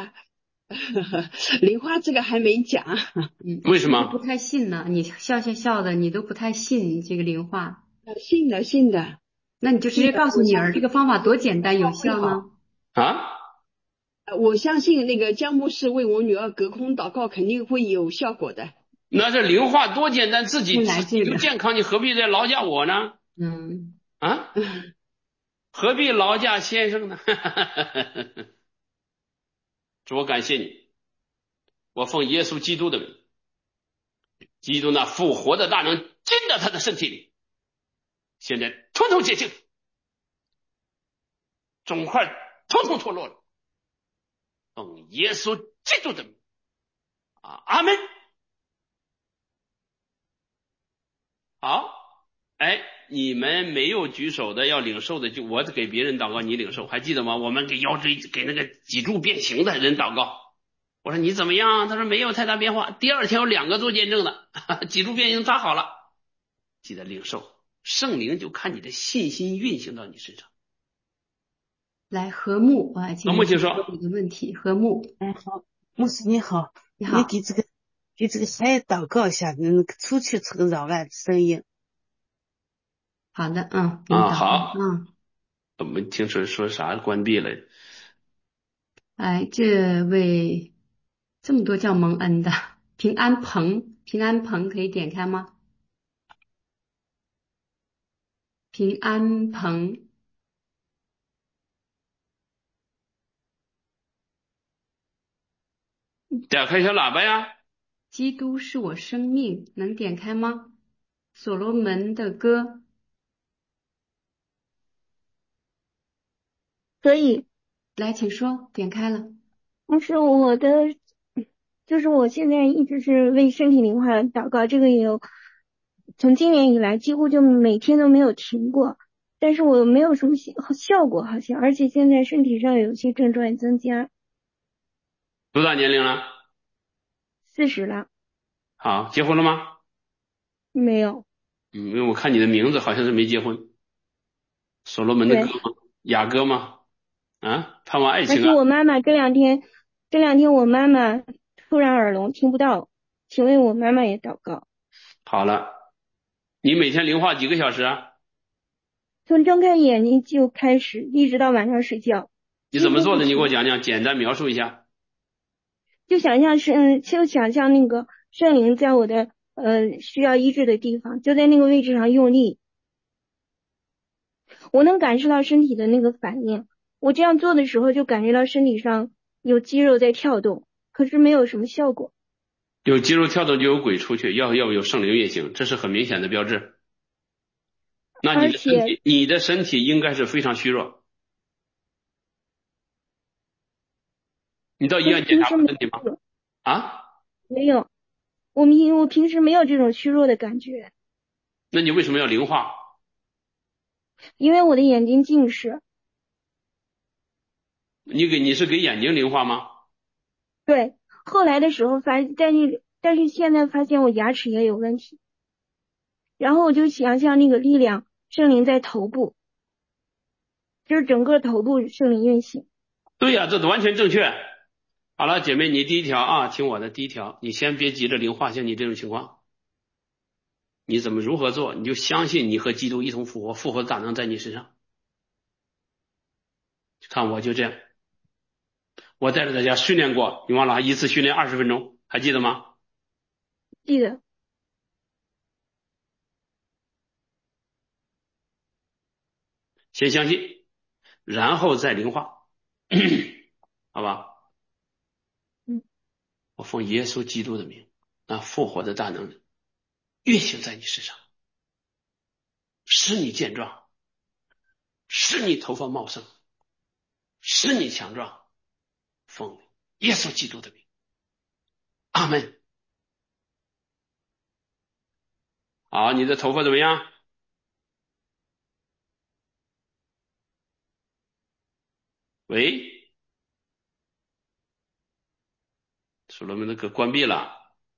灵话这个还没讲。 嗯， 为什么？ 不太信呢？你笑笑笑的，你都不太信这个灵话。 信的，信的。 那你就直接告诉女儿，这个方法多简单有效呢？ 啊？ 我相信那个姜牧师为我女儿隔空祷告肯定会有效果的。 那这灵话多简单，自己自己都健康，你何必再劳驾我呢？ 嗯啊？何必劳驾先生呢？主，我感谢你，我奉耶稣基督的名，基督那复活的大能进到他的身体里，现在通通洁净， 肿块统统脱落了，奉耶稣基督的名啊，阿门。好，哎，你们没有举手的要领受的，就我给别人祷告，你领受，还记得吗？我们给腰椎给那个脊柱变形的人祷告，我说你怎么样？他说没有太大变化。第二天有两个做见证的，脊柱变形扎好了，记得领受，圣灵就看你的信心运行到你身上。 来，和睦啊， 和睦请说。 有个问题，和睦。 哎，好，牧师你好， 你好， 你给这个给这个孩子祷告一下，能出去这个扰乱声音。 好的，嗯， 啊，好， 嗯， 我们听说说啥关闭了？ 哎，这位这么多叫蒙恩的平安鹏，平安鹏可以点开吗？平安鹏， 打开小喇叭呀。 基督是我生命，能点开吗？所罗门的歌。 可以， 来，请说，点开了。 但是我的，就是我现在一直是为身体灵化祷告，这个也有，从今年以来几乎就每天都没有停过，但是我没有什么效效果好像，而且现在身体上有些症状也增加。 多大年龄了？ 四十了。 好，结婚了吗？ 没有。 嗯，因为我看你的名字好像是没结婚。所罗门的歌吗？雅歌吗？啊，盼望爱情啊。 而且我妈妈这两天，这两天我妈妈突然耳聋听不到，请为我妈妈也祷告。 好了，你每天灵化几个小时啊？ 从睁开眼睛就开始，一直到晚上睡觉。 你怎么做的？你给我讲讲，简单描述一下。 就想象是，嗯，就想象那个圣灵在我的呃需要医治的地方，就在那个位置上用力。我能感受到身体的那个反应。我这样做的时候，就感觉到身体上有肌肉在跳动，可是没有什么效果。 有肌肉跳动就有鬼出去，要要有圣灵运行，这是很明显的标志。那你的身体，你的身体应该是非常虚弱。你到医院检查过身体吗？啊？ 没有，我平我平时没有这种虚弱的感觉。 那你为什么要灵化？ 因为我的眼睛近视。 你给你是给眼睛灵化吗？ 对，后来的时候发，但是但是现在发现我牙齿也有问题，然后我就想象那个力量，圣灵在头部，就是整个头部圣灵运行。 对呀、啊，这完全正确。好了，姐妹，你第一条啊，听我的第一条，你先别急着灵化，像你这种情况，你怎么如何做？你就相信你和基督一同复活，复活的大能在你身上。看我就这样。我带着大家训练过，你忘了一次训练二十分钟，还记得吗？ 记得。 先相信，然后再灵化，好吧？ 嗯。 我奉耶稣基督的名，那复活的大能运行在你身上，使你健壮，使你头发茂盛，使你强壮。奉耶稣基督的名，阿门。好，你的头发怎么样？喂，所罗门的歌关闭了。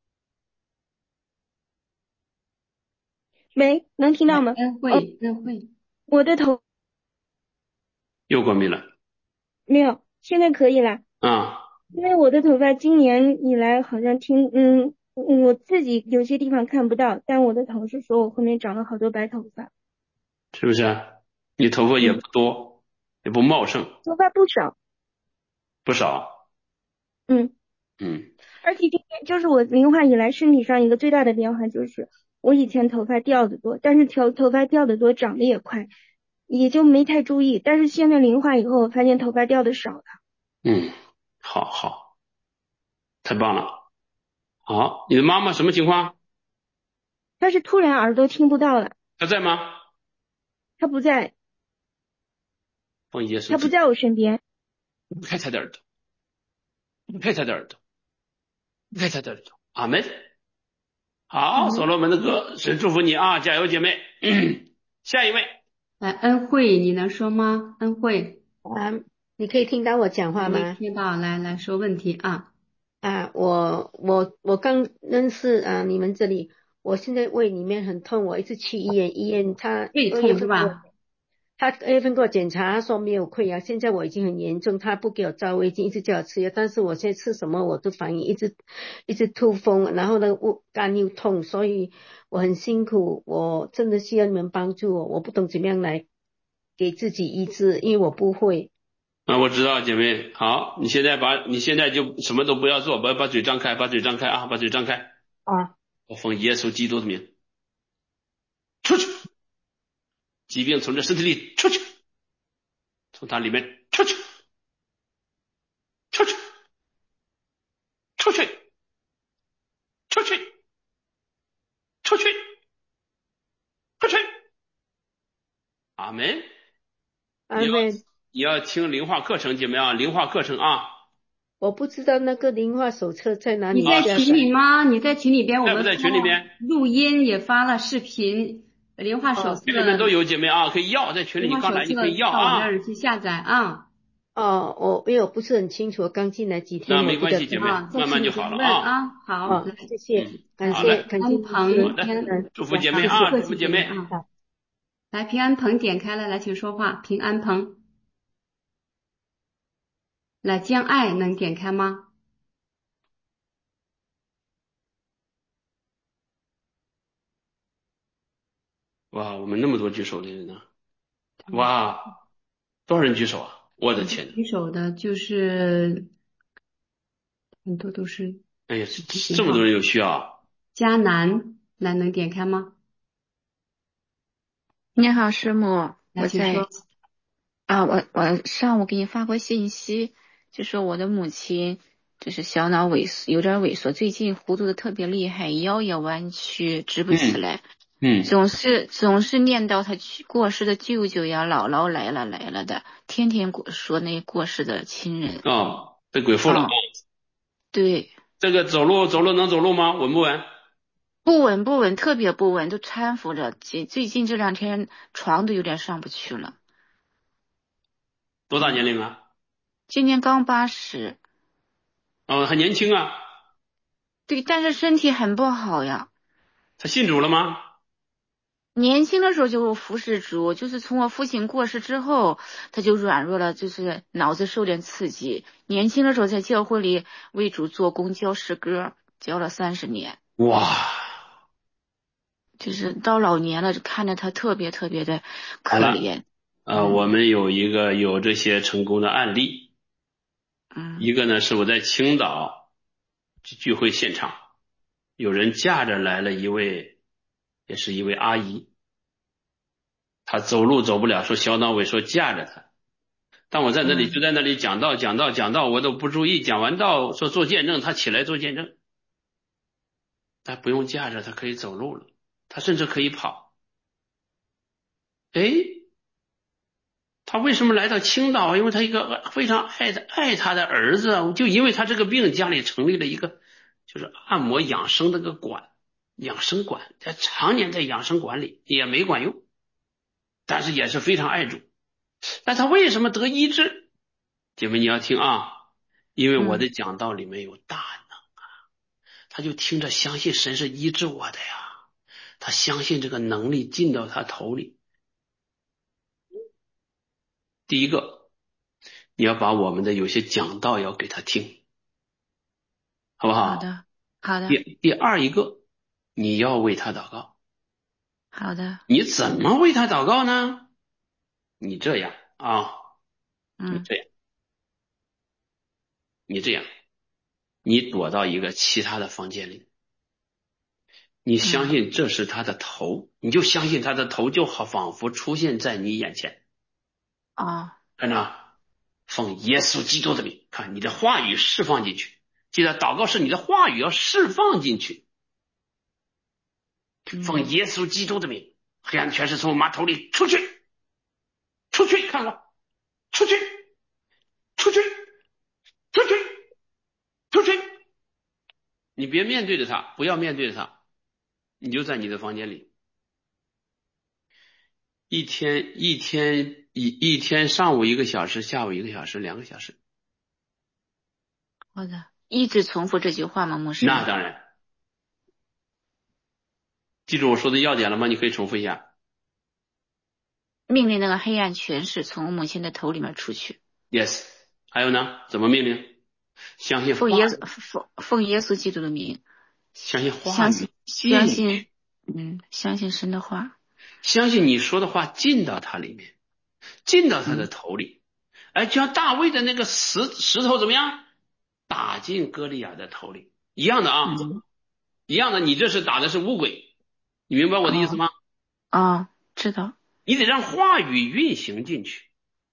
喂，能听到吗？ 恩惠，恩惠。 我的头又关闭了。 没有，现在可以了。 啊。 因为我的头发今年以来好像听，嗯，我自己有些地方看不到，但我的同事说我后面长了好多白头发。 是不是？你头发也不多，嗯、也不茂盛。 头发不少。 不少。 嗯。 嗯。 而且今年就是我灵化以来身体上一个最大的变化就是，我以前头发掉的多，但是头头发掉的多，长得也快，也就没太注意。但是现在灵化以后，我发现头发掉的少了。 嗯，好好，太棒了。好，你的妈妈什么情况？ 她是突然耳朵听不到了。 她在吗？ 她不在。 奉耶稣基督。 他不在我身边。 不开他的耳朵，不开他的耳朵，不开他的耳朵。阿门。好，所罗门的歌，神祝福你啊，加油姐妹。下一位， 来，恩惠，你能说吗？恩惠， 啊，你可以听到我讲话没吗？ 听到，来来说问题啊。 啊，我我我刚认识啊你们这里，我现在胃里面很痛，我一直去医院，医院他胃二月痛是份给我吧？ 他二月份给我检查说没有溃疡，现在我已经很严重，他不给我照胃镜，一直叫我吃药，但是我现在吃什么我都反应一直一直吐风，然后呢我肝又痛，所以我很辛苦，我真的需要你们帮助我，我不懂怎么样来给自己医治，因为我不会。 啊，我知道姐妹。好，你现在把你现在就什么都不要做，把把嘴张开，把嘴张开啊，把嘴张开。 啊， 我奉耶稣基督的名，出去，疾病从这身体里出去，从它里面出去，出去，出去，出去，出去，出去。阿门。你要阿门。 你要听灵化课程，姐妹啊，灵化课程啊。 我不知道那个灵化手册在哪里。 你在群里吗？你在群里边，我们在不在群里面？ 录音也发了视频，灵化手册、 群里面都有姐妹啊，可以要，在群里你刚来你可以要啊。 到我这儿去下载啊。 哦，我因为我不是很清楚，我刚进来几天。 那没关系，姐妹，慢慢就好了啊。好， 谢谢，感谢， 感谢安鹏， 祝福姐妹啊，祝福姐妹啊。来，平安鹏点开了，来，请说话，平安鹏。来，将爱能点开吗？ 哇，我们那么多举手的人呢！哇，多少人举手啊？我的天呐！ 举手的就是很多都是。 哎呀，这么多人有需要啊！ 迦南，来能点开吗？ 你好，师母，我在说啊，我我上午给你发过信息，就说我的母亲就是小脑萎缩，有点萎缩，最近糊涂的特别厉害，腰也弯曲，直不起来， 嗯，嗯总是总是念叨他去过世的舅舅呀、姥姥来了来了的，天天过说那过世的亲人。 哦，被鬼附了。 哦、对。 这个走路走路能走路吗？稳不稳？ 不稳不稳，特别不稳，都搀扶着。最最近这两天床都有点上不去了。 多大年龄啊？ 今年刚八十。 哦，还年轻啊。 对，但是身体很不好呀。 他信主了吗？ 年轻的时候就服侍主，就是从我父亲过世之后，他就软弱了，就是脑子受点刺激。年轻的时候在教会里为主做工，教诗歌，教了三十年。 哇！ 就是到老年了，就看着他特别特别的可怜。 呃、嗯，我们有一个有这些成功的案例。 嗯， 一个呢是我在青岛聚会现场，有人架着来了一位，也是一位阿姨，她走路走不了，说小脑萎缩架着她。但我在那里就在那里讲道讲道讲道，我都不注意，讲完道说做见证，她起来做见证，她不用架着，她可以走路了。他甚至可以跑。哎，他为什么来到青岛？因为他一个非常爱的爱他的儿子，就因为他这个病，家里成立了一个就是按摩养生的个馆，养生馆，他常年在养生馆里也没管用，但是也是非常爱主。但他为什么得医治？姐妹你要听啊，因为我的讲道里面有大能啊，他就听着相信神是医治我的呀。他相信这个能力进到他头里。第一个，你要把我们的有些讲道要给他听，好不好？ 好的，好的。 第第二一个，你要为他祷告。 好的。 你怎么为他祷告呢？你这样啊， 嗯， 你这样，你这样，你躲到一个其他的房间里。你相信这是他的头，嗯、你就相信他的头就好，仿佛出现在你眼前。 啊， 看着，奉耶稣基督的名，看你的话语释放进去。记得祷告是你的话语要释放进去。奉耶稣基督的名，黑暗权势从我妈头里出去，出去，看我， 出去，出去，出去，出去。你别面对着他，不要面对着他，你就在你的房间里。一天一天一一天上午一个小时，下午一个小时，两个小时。 好的，一直重复这句话吗，牧师？ 那当然。记住我说的要点了吗？你可以重复一下。 命令那个黑暗权势从我母亲的头里面出去。 Yes。 还有呢？怎么命令？相信话奉耶稣奉奉耶稣基督的名， 相信话相信语， 相信嗯相信神的话， 相信你说的话进到他里面，进到他的头里。哎，就像大卫的那个石石头怎么样？打进歌利亚的头里，一样的啊， 嗯、 一样的。你这是打的是乌鬼，你明白我的意思吗？ 啊、哦，知道。 你得让话语运行进去。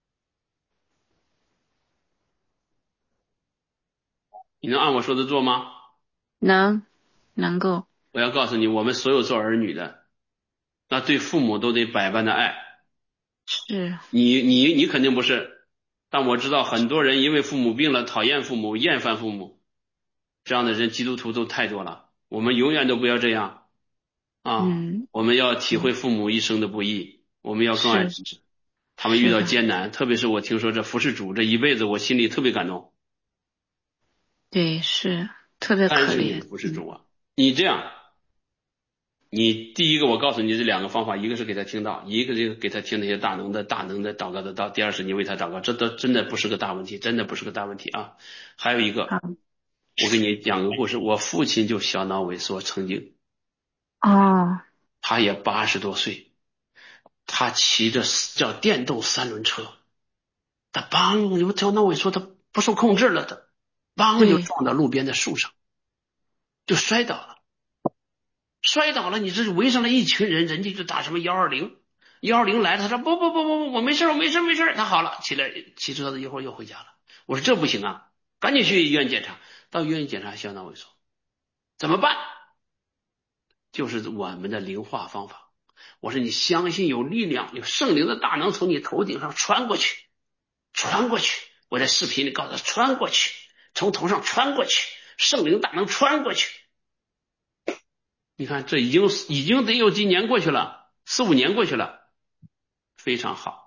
你能按我说的做吗？ 能，能够。 我要告诉你，我们所有做儿女的，那对父母都得百般的爱。 是。 你你你肯定不是，但我知道很多人因为父母病了，讨厌父母，厌烦父母，这样的人基督徒都太多了。我们永远都不要这样啊！ 嗯， 我们要体会父母一生的不易，我们要更爱他们遇到艰难，特别是我听说这服侍主这一辈子，我心里特别感动。 对，是特别可怜。 三十年服侍主啊！你这样，你第一个我告诉你这两个方法，一个是给他听到，一个是给他听那些大能的大能的祷告的道，第二是你为他祷告，这都真的不是个大问题，真的不是个大问题啊！还有一个，我给你讲个故事，我父亲就小脑萎缩，曾经哦， 他也八十多岁，他骑着叫电动三轮车，他梆，有小脑萎缩，他不受控制了的，梆就撞到路边的树上，就摔倒了。摔倒了，你这围上了一群人，人家就打什么幺二零，幺二零来了，他说不不不不不，我没事，我没事没事，他好了，起来骑车子一会儿又回家了。我说这不行啊，赶紧去医院检查。到医院检查小脑萎缩，怎么办？就是我们的灵化方法。我说你相信有力量，有圣灵的大能从你头顶上穿过去，穿过去。我在视频里告诉他穿过去，从头上穿过去，圣灵大能穿过去。你看，这已经已经得有几年过去了，四五年过去了，非常好。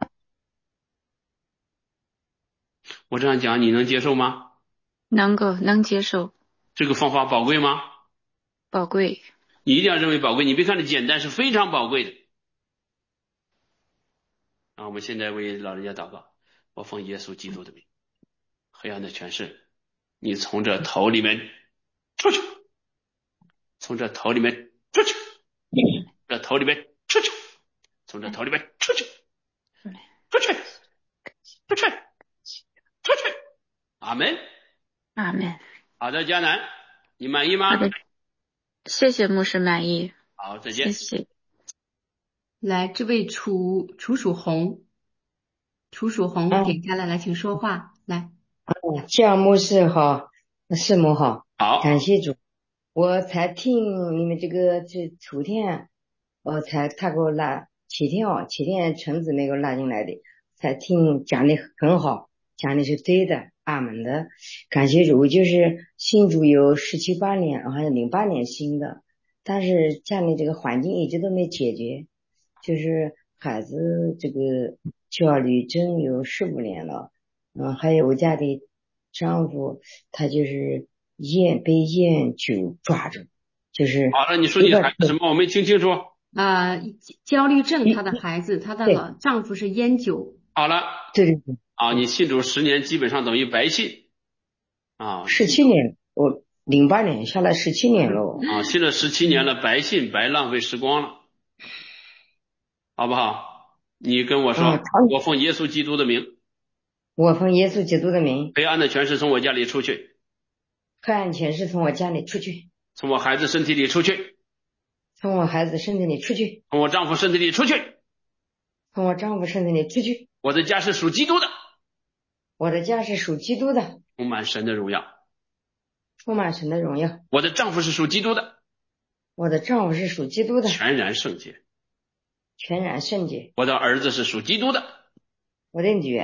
我这样讲，你能接受吗？ 能够，能接受。 这个方法宝贵吗？ 宝贵。 你一定要认为宝贵，你别看着简单，是非常宝贵的。啊，我们现在为老人家祷告，我奉耶稣基督的名，黑暗的权势，你从这头里面出去，从这头里面出去。这头里面出去，从这头里面出去，出去，出去，出去。阿门， 阿门。 好的，迦南，你满意吗？ 好的，谢谢牧师，满意。 好，再见。 谢谢。 来，这位楚楚属红，楚属红点开了，来，请说话，来。 嗯，教牧师好，师母好， 好， 感谢主。我才听你们这个这昨天，我才他给我拉七天哦，七天陈姊妹给我拉进来的，才听讲的很好，讲的是对的，阿门的，感谢主。就是信主有十七八年，好像零八年信的，但是家里这个环境一直都没解决，就是孩子这个焦虑症有十五年了，嗯，还有我家的丈夫，他就是烟被烟酒抓住，就是好了，你说你孩子什么？我没听清楚。 啊、呃，焦虑症，她的孩子，她的老丈夫是烟酒。 好了， 对对对。 啊，你信主十年，基本上等于白信。啊， 十七年，我零八年下来十七年了。 啊，信了十七年了，白信白浪费时光了，好不好？你跟我说，嗯、我奉耶稣基督的名。 我奉耶稣基督的名， 黑暗的权势从我家里出去， 黑暗权势从我家里出去， 从我孩子身体里出去， 从我孩子身体里出去， 从我丈夫身体里出去， 从我丈夫身体里出去。 我的家是属基督的， 我的家是属基督的， 充满神的荣耀， 充满神的荣耀。 我的丈夫是属基督的， 我的丈夫是属基督的， 全然圣洁， 全然圣洁。 我的儿子是属基督的， 我的女儿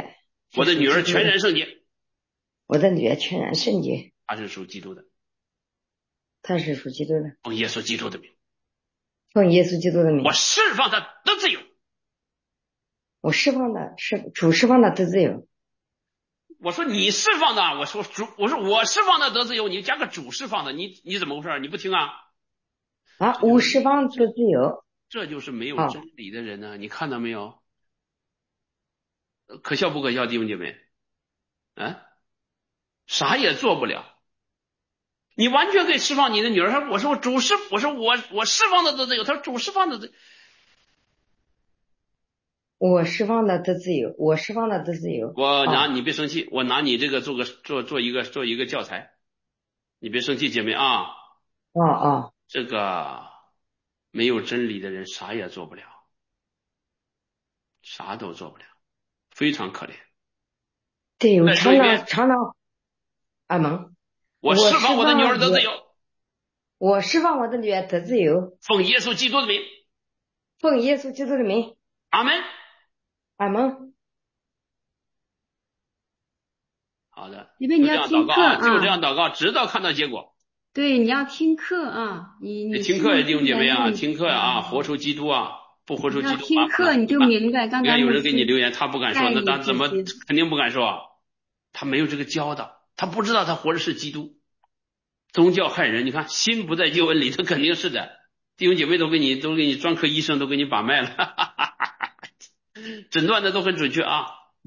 我的女儿全然圣洁。 我的女儿全然圣洁。 她是属基督的。 她是属基督的。 奉耶稣基督的名。 奉耶稣基督的名。 我释放她得自由。 我释放的是主释放的得自由。 我说你释放的，我说主，我说我释放的得自由，你加个主释放的，你你怎么回事？你不听啊？ 啊，我释放得自由。 这就是没有真理的人呢、啊，你看到没有？可笑不可笑，弟兄姐妹？啊，啥也做不了。你完全可以释放你的女儿。他说：“我说我主释，我说我我释放的得自由。”他说：“主释放的得。” 我释放的得自由，我释放的得自由。 我拿、啊、你别生气，我拿你这个做个做做一个做一个教材，你别生气，姐妹啊。 啊啊， 这个没有真理的人啥也做不了，啥都做不了，非常可怜。 对，我常常常常，阿门。 我释放我的女儿得自由。 我释放我的女儿得自由。 奉耶稣基督的名。 奉耶稣基督的名。 阿门。 阿门。 好的， 因为你要听课啊， 就这样祷告，直到看到结果。 对，你要听课啊，你你听课呀，弟兄姐妹啊，听课啊，活出基督啊，不活出基督。 听课你就明白。刚才有人给你留言，他不敢说，那他怎么肯定不敢说？他没有这个教导，他不知道他活的是基督。宗教害人，你看心不在救恩里，他肯定是的。弟兄姐妹都给你都给你专科医生都给你把脉了，诊断的都很准确啊。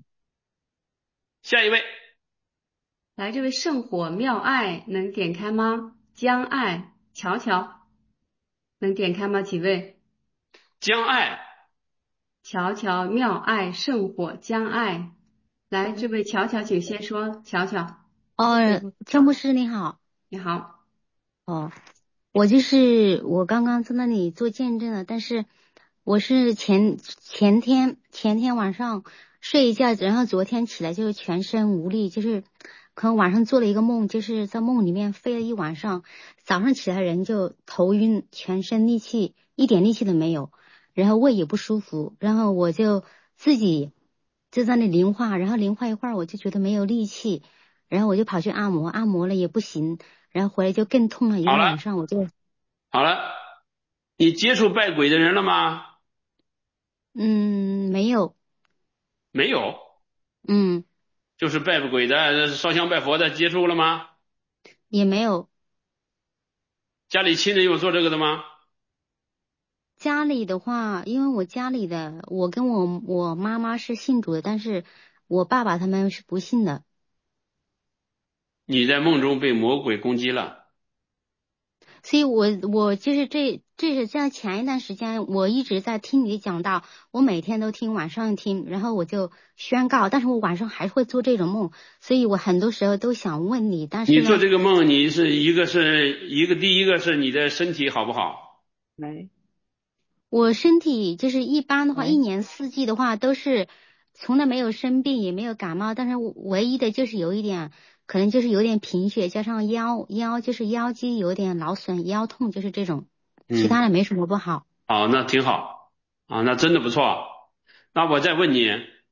下一位， 来，这位圣火妙爱能点开吗？江爱乔乔能点开吗？几位？ 江爱乔乔妙爱圣火江爱，来，这位乔乔请先说。乔乔。 哦，张牧师你好。 你好。 哦，我就是我刚刚在那里做见证了，但是我是前前天前天晚上睡一觉，然后昨天起来就是全身无力，就是可能晚上做了一个梦，就是在梦里面飞了一晚上，早上起来人就头晕，全身力气一点力气都没有，然后胃也不舒服，然后我就自己就在那灵化，然后灵化一会儿我就觉得没有力气，然后我就跑去按摩，按摩了也不行，然后回来就更痛了一个晚上，我就好了。你接触拜鬼的人了吗？ 嗯，没有。 没有。 嗯， 就是拜鬼的烧香拜佛的接触了吗？ 也没有。 家里亲人有做这个的吗？ 家里的话，因为我家里的我跟我我妈妈是信主的，但是我爸爸他们是不信的。 你在梦中被魔鬼攻击了， 所以我我就是这这是在前一段时间，我一直在听你讲道，我每天都听，晚上听，然后我就宣告，但是我晚上还会做这种梦，所以我很多时候都想问你，但是你做这个梦，你是一个是一个第一个是你的身体好不好？ 来，我身体就是一般的话，一年四季的话都是从来没有生病，也没有感冒，但是唯一的就是有一点。可能就是有点贫血，加上腰腰就是腰肌有点劳损，腰痛就是这种，其他的没什么不好。 嗯、好，那挺好啊，那真的不错。那我再问你，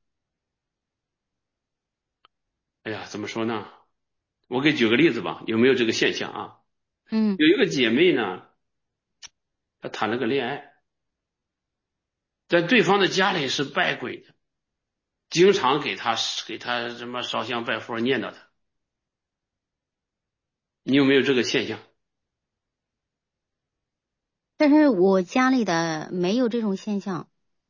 哎呀，怎么说呢？我给举个例子吧，有没有这个现象啊？ 嗯， 有一个姐妹呢，她谈了个恋爱，在对方的家里是拜鬼的，经常给她给她什么烧香拜佛念叨她。你有没有这个现象？ 但是我家里的没有这种现象。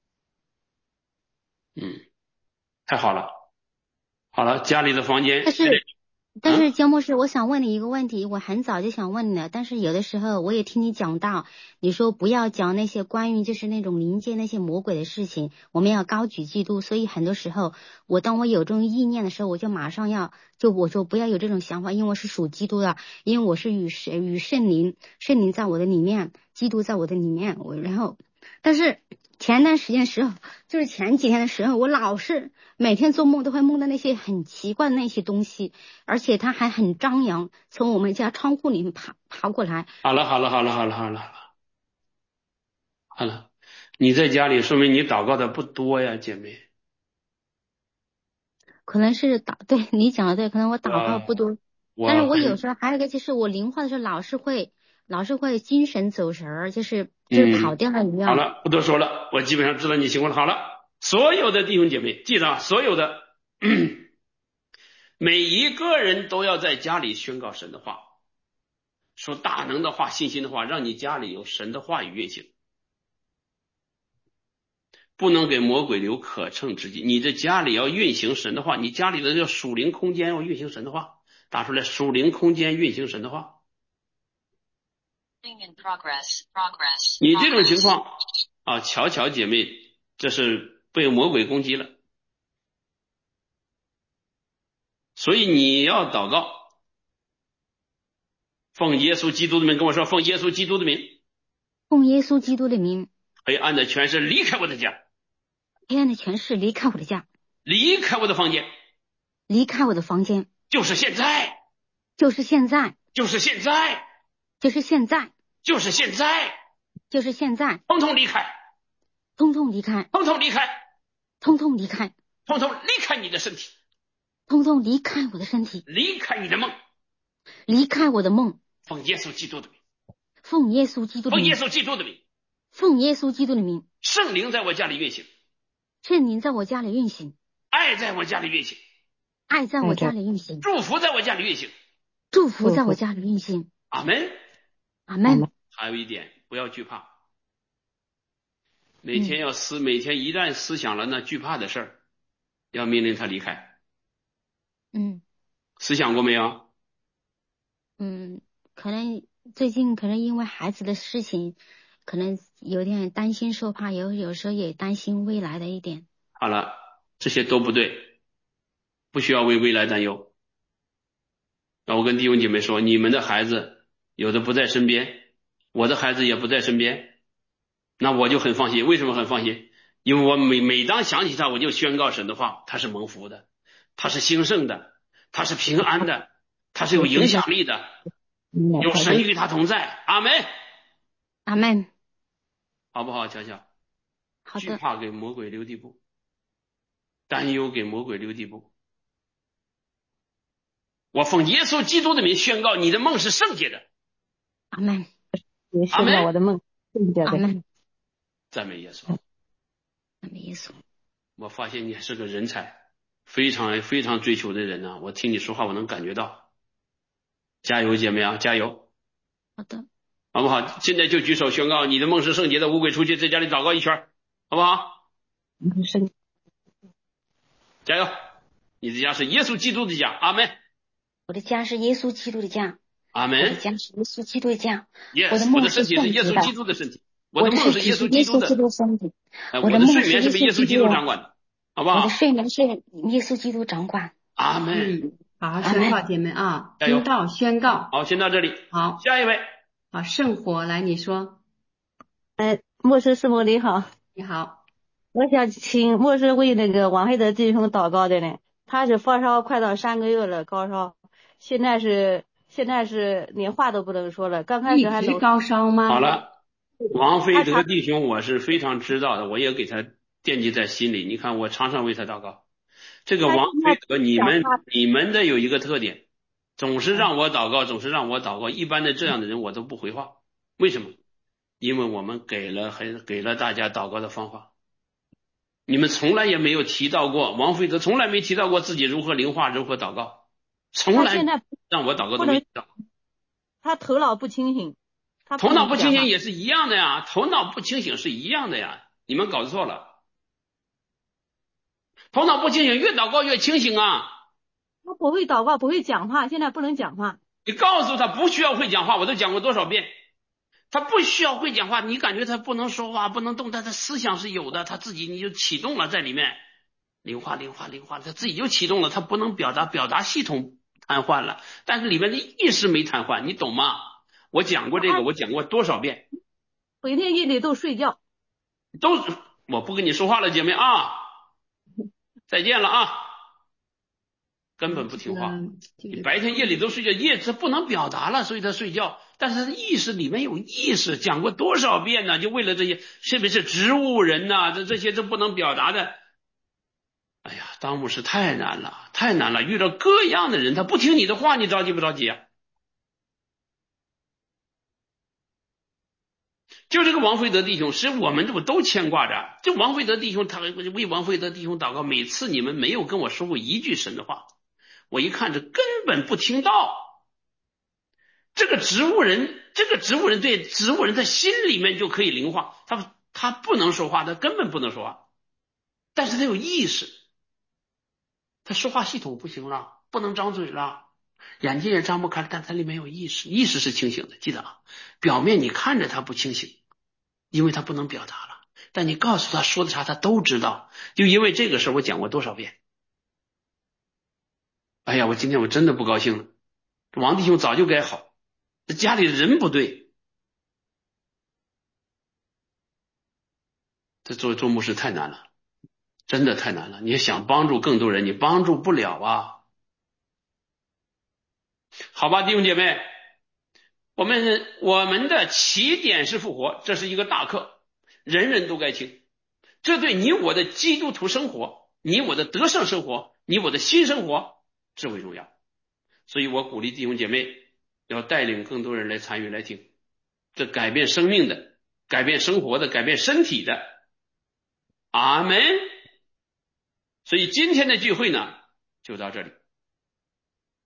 嗯，太好了，好了，家里的房间。 但是，但是焦牧师，我想问你一个问题，我很早就想问你了，但是有的时候我也听你讲到，你说不要讲那些关于就是那种灵界那些魔鬼的事情，我们要高举基督，所以很多时候我当我有这种意念的时候，我就马上要就我说不要有这种想法，因为我是属基督的，因为我是与神与圣灵，圣灵在我的里面，基督在我的里面，我然后但是。前段时间的时候，就是前几天的时候，我老是每天做梦都会梦到那些很奇怪的那些东西，而且它还很张扬，从我们家窗户里面爬爬过来。 好了好了好了好了好了好了，好了，你在家里说明你祷告的不多呀，姐妹。 可能是祷，对你讲的对，可能我祷告不多， 我但是我有时候还有一个就是我灵化的时候老是会老是会精神走神儿，就是就是跑掉了一样。 好了，不多说了，我基本上知道你情况了。好了，所有的弟兄姐妹，记着啊，所有的每一个人都要在家里宣告神的话，说大能的话、信心的话，让你家里有神的话语运行，不能给魔鬼留可乘之机。你这家里要运行神的话，你家里的这个属灵空间要运行神的话，打出来，属灵空间运行神的话。你这种情况啊，巧巧姐妹，这是被魔鬼攻击了，所以你要祷告，奉耶稣基督的名，跟我说，奉耶稣基督的名， 奉耶稣基督的名， 黑暗的权势离开我的家， 黑暗的权势离开我的家， 离开我的房间， 离开我的房间， 就是现在， 就是现在， 就是现在， 就是现在， 就是现在， 就是现在， 通通离开， 通通离开， 通通离开， 通通离开， 通通离开你的身体， 通通离开我的身体， 离开你的梦， 离开我的梦， 奉耶稣基督的名， 奉耶稣基督的名， 奉耶稣基督的名， 奉耶稣基督的名， 圣灵在我家里运行， 圣灵在我家里运行， 爱在我家里运行， 爱在我家里运行， 祝福在我家里运行， 祝福在我家里运行。 阿门， 阿门。 还有一点，不要惧怕，每天要思，嗯、每天一旦思想了那惧怕的事儿，要命令他离开。 嗯， 思想过没有？ 嗯，可能最近可能因为孩子的事情，可能有点担心受怕，有有时候也担心未来的一点。 好了，这些都不对，不需要为未来担忧。那我跟弟兄姐妹说，你们的孩子有的不在身边，我的孩子也不在身边，那我就很放心。为什么很放心？因为我每每当想起他，我就宣告神的话，他是蒙福的，他是兴盛的，他是平安的，他是有影响力的，有神与他同在。阿门， 阿门， 好不好？乔乔， 好的。 惧怕给魔鬼留地步，担忧给魔鬼留地步。我奉耶稣基督的名宣告，你的梦是圣洁的。 阿门。 也宣告我的梦圣洁的。 阿门。 赞美耶稣。 赞美耶稣。 我发现你是个人才，非常非常追求的人呢、啊。我听你说话，我能感觉到。加油，姐妹啊，加油！ 好的， 好不好？现在就举手宣告，你的梦是圣洁的，五鬼出去，在家里祷告一圈，好不好？ 圣， 加油！你的家是耶稣基督的家，阿门。 我的家是耶稣基督的家， 阿门。 我的家是耶稣基督的家， yes, 我的梦是圣洁的，我的身体是耶稣基督的身体，我的梦是耶稣基督的身体， 我的睡眠是被耶稣基督掌管的，好不好？ 我的睡眠是耶稣基督掌管。 阿门。 嗯，好好宣告，姐妹啊，听到宣告。 好，先到这里。 好， 下一位。 好，圣火来，你说。 哎，牧师师母你好。 你好， 我想请牧师为那个王黑德弟兄祷告的呢，他是发烧快到三个月了，高烧，现在是现在是连话都不能说了，刚开始还一直高烧吗？ 好了，王飞德弟兄我是非常知道的，我也给他惦记在心里。你看我常常为他祷告。这个王飞德，你们你们的有一个特点，总是让我祷告，总是让我祷告。一般的这样的人我都不回话，为什么？因为我们给了很给了大家祷告的方法。你们从来也没有提到过，王飞德从来没提到过自己如何灵化，如何祷告，从来让我祷告都没提到。 他头脑不清醒，他头脑不清醒也是一样的呀，头脑不清醒是一样的呀，你们搞错了。头脑不清醒，越祷告越清醒啊。 他不会祷告，不会讲话，现在不能讲话。 你告诉他不需要会讲话，我都讲过多少遍。他不需要会讲话，你感觉他不能说话，不能动，但他思想是有的，他自己你就启动了在里面，灵化灵化灵化，他自己就启动了，他不能表达，表达系统瘫痪了，但是里面的意识没瘫痪，你懂吗？我讲过这个，我讲过多少遍。 每天夜里都睡觉。 都我不跟你说话了，姐妹啊，再见了啊。根本不听话，你白天夜里都睡觉，夜他不能表达了，所以他睡觉，但是他的意识里面有意识，讲过多少遍呢？就为了这些，特别是植物人呐、啊，这这些都不能表达的，哎呀， 当牧师太难了，太难了，遇到各样的人，他不听你的话，你着急不着急啊？就这个王菲德弟兄，是我们这不都牵挂着？这王菲德弟兄，他为王菲德弟兄祷告，每次你们没有跟我说过一句神的话，我一看这根本不听道。这个植物人，这个植物人对植物人他心里面就可以灵化，他他不能说话，他根本不能说话，但是他有意识，他说话系统不行了，不能张嘴了，眼睛也张不开，但他里面有意识，意识是清醒的。记得啊，表面你看着他不清醒，因为他不能表达了，但你告诉他说的啥他都知道。就因为这个事我讲过多少遍。哎呀，我今天我真的不高兴了，王弟兄早就该好，家里的人不对，这做做牧师太难了，真的太难了。你想帮助更多人，你帮助不了啊。好吧，弟兄姐妹，我们我们的起点是复活，这是一个大课，人人都该听。这对你我的基督徒生活，你我的得胜生活，你我的新生活至为重要。所以我鼓励弟兄姐妹要带领更多人来参与来听，这改变生命的，改变生活的，改变身体的。阿门。所以今天的聚会呢就到这里。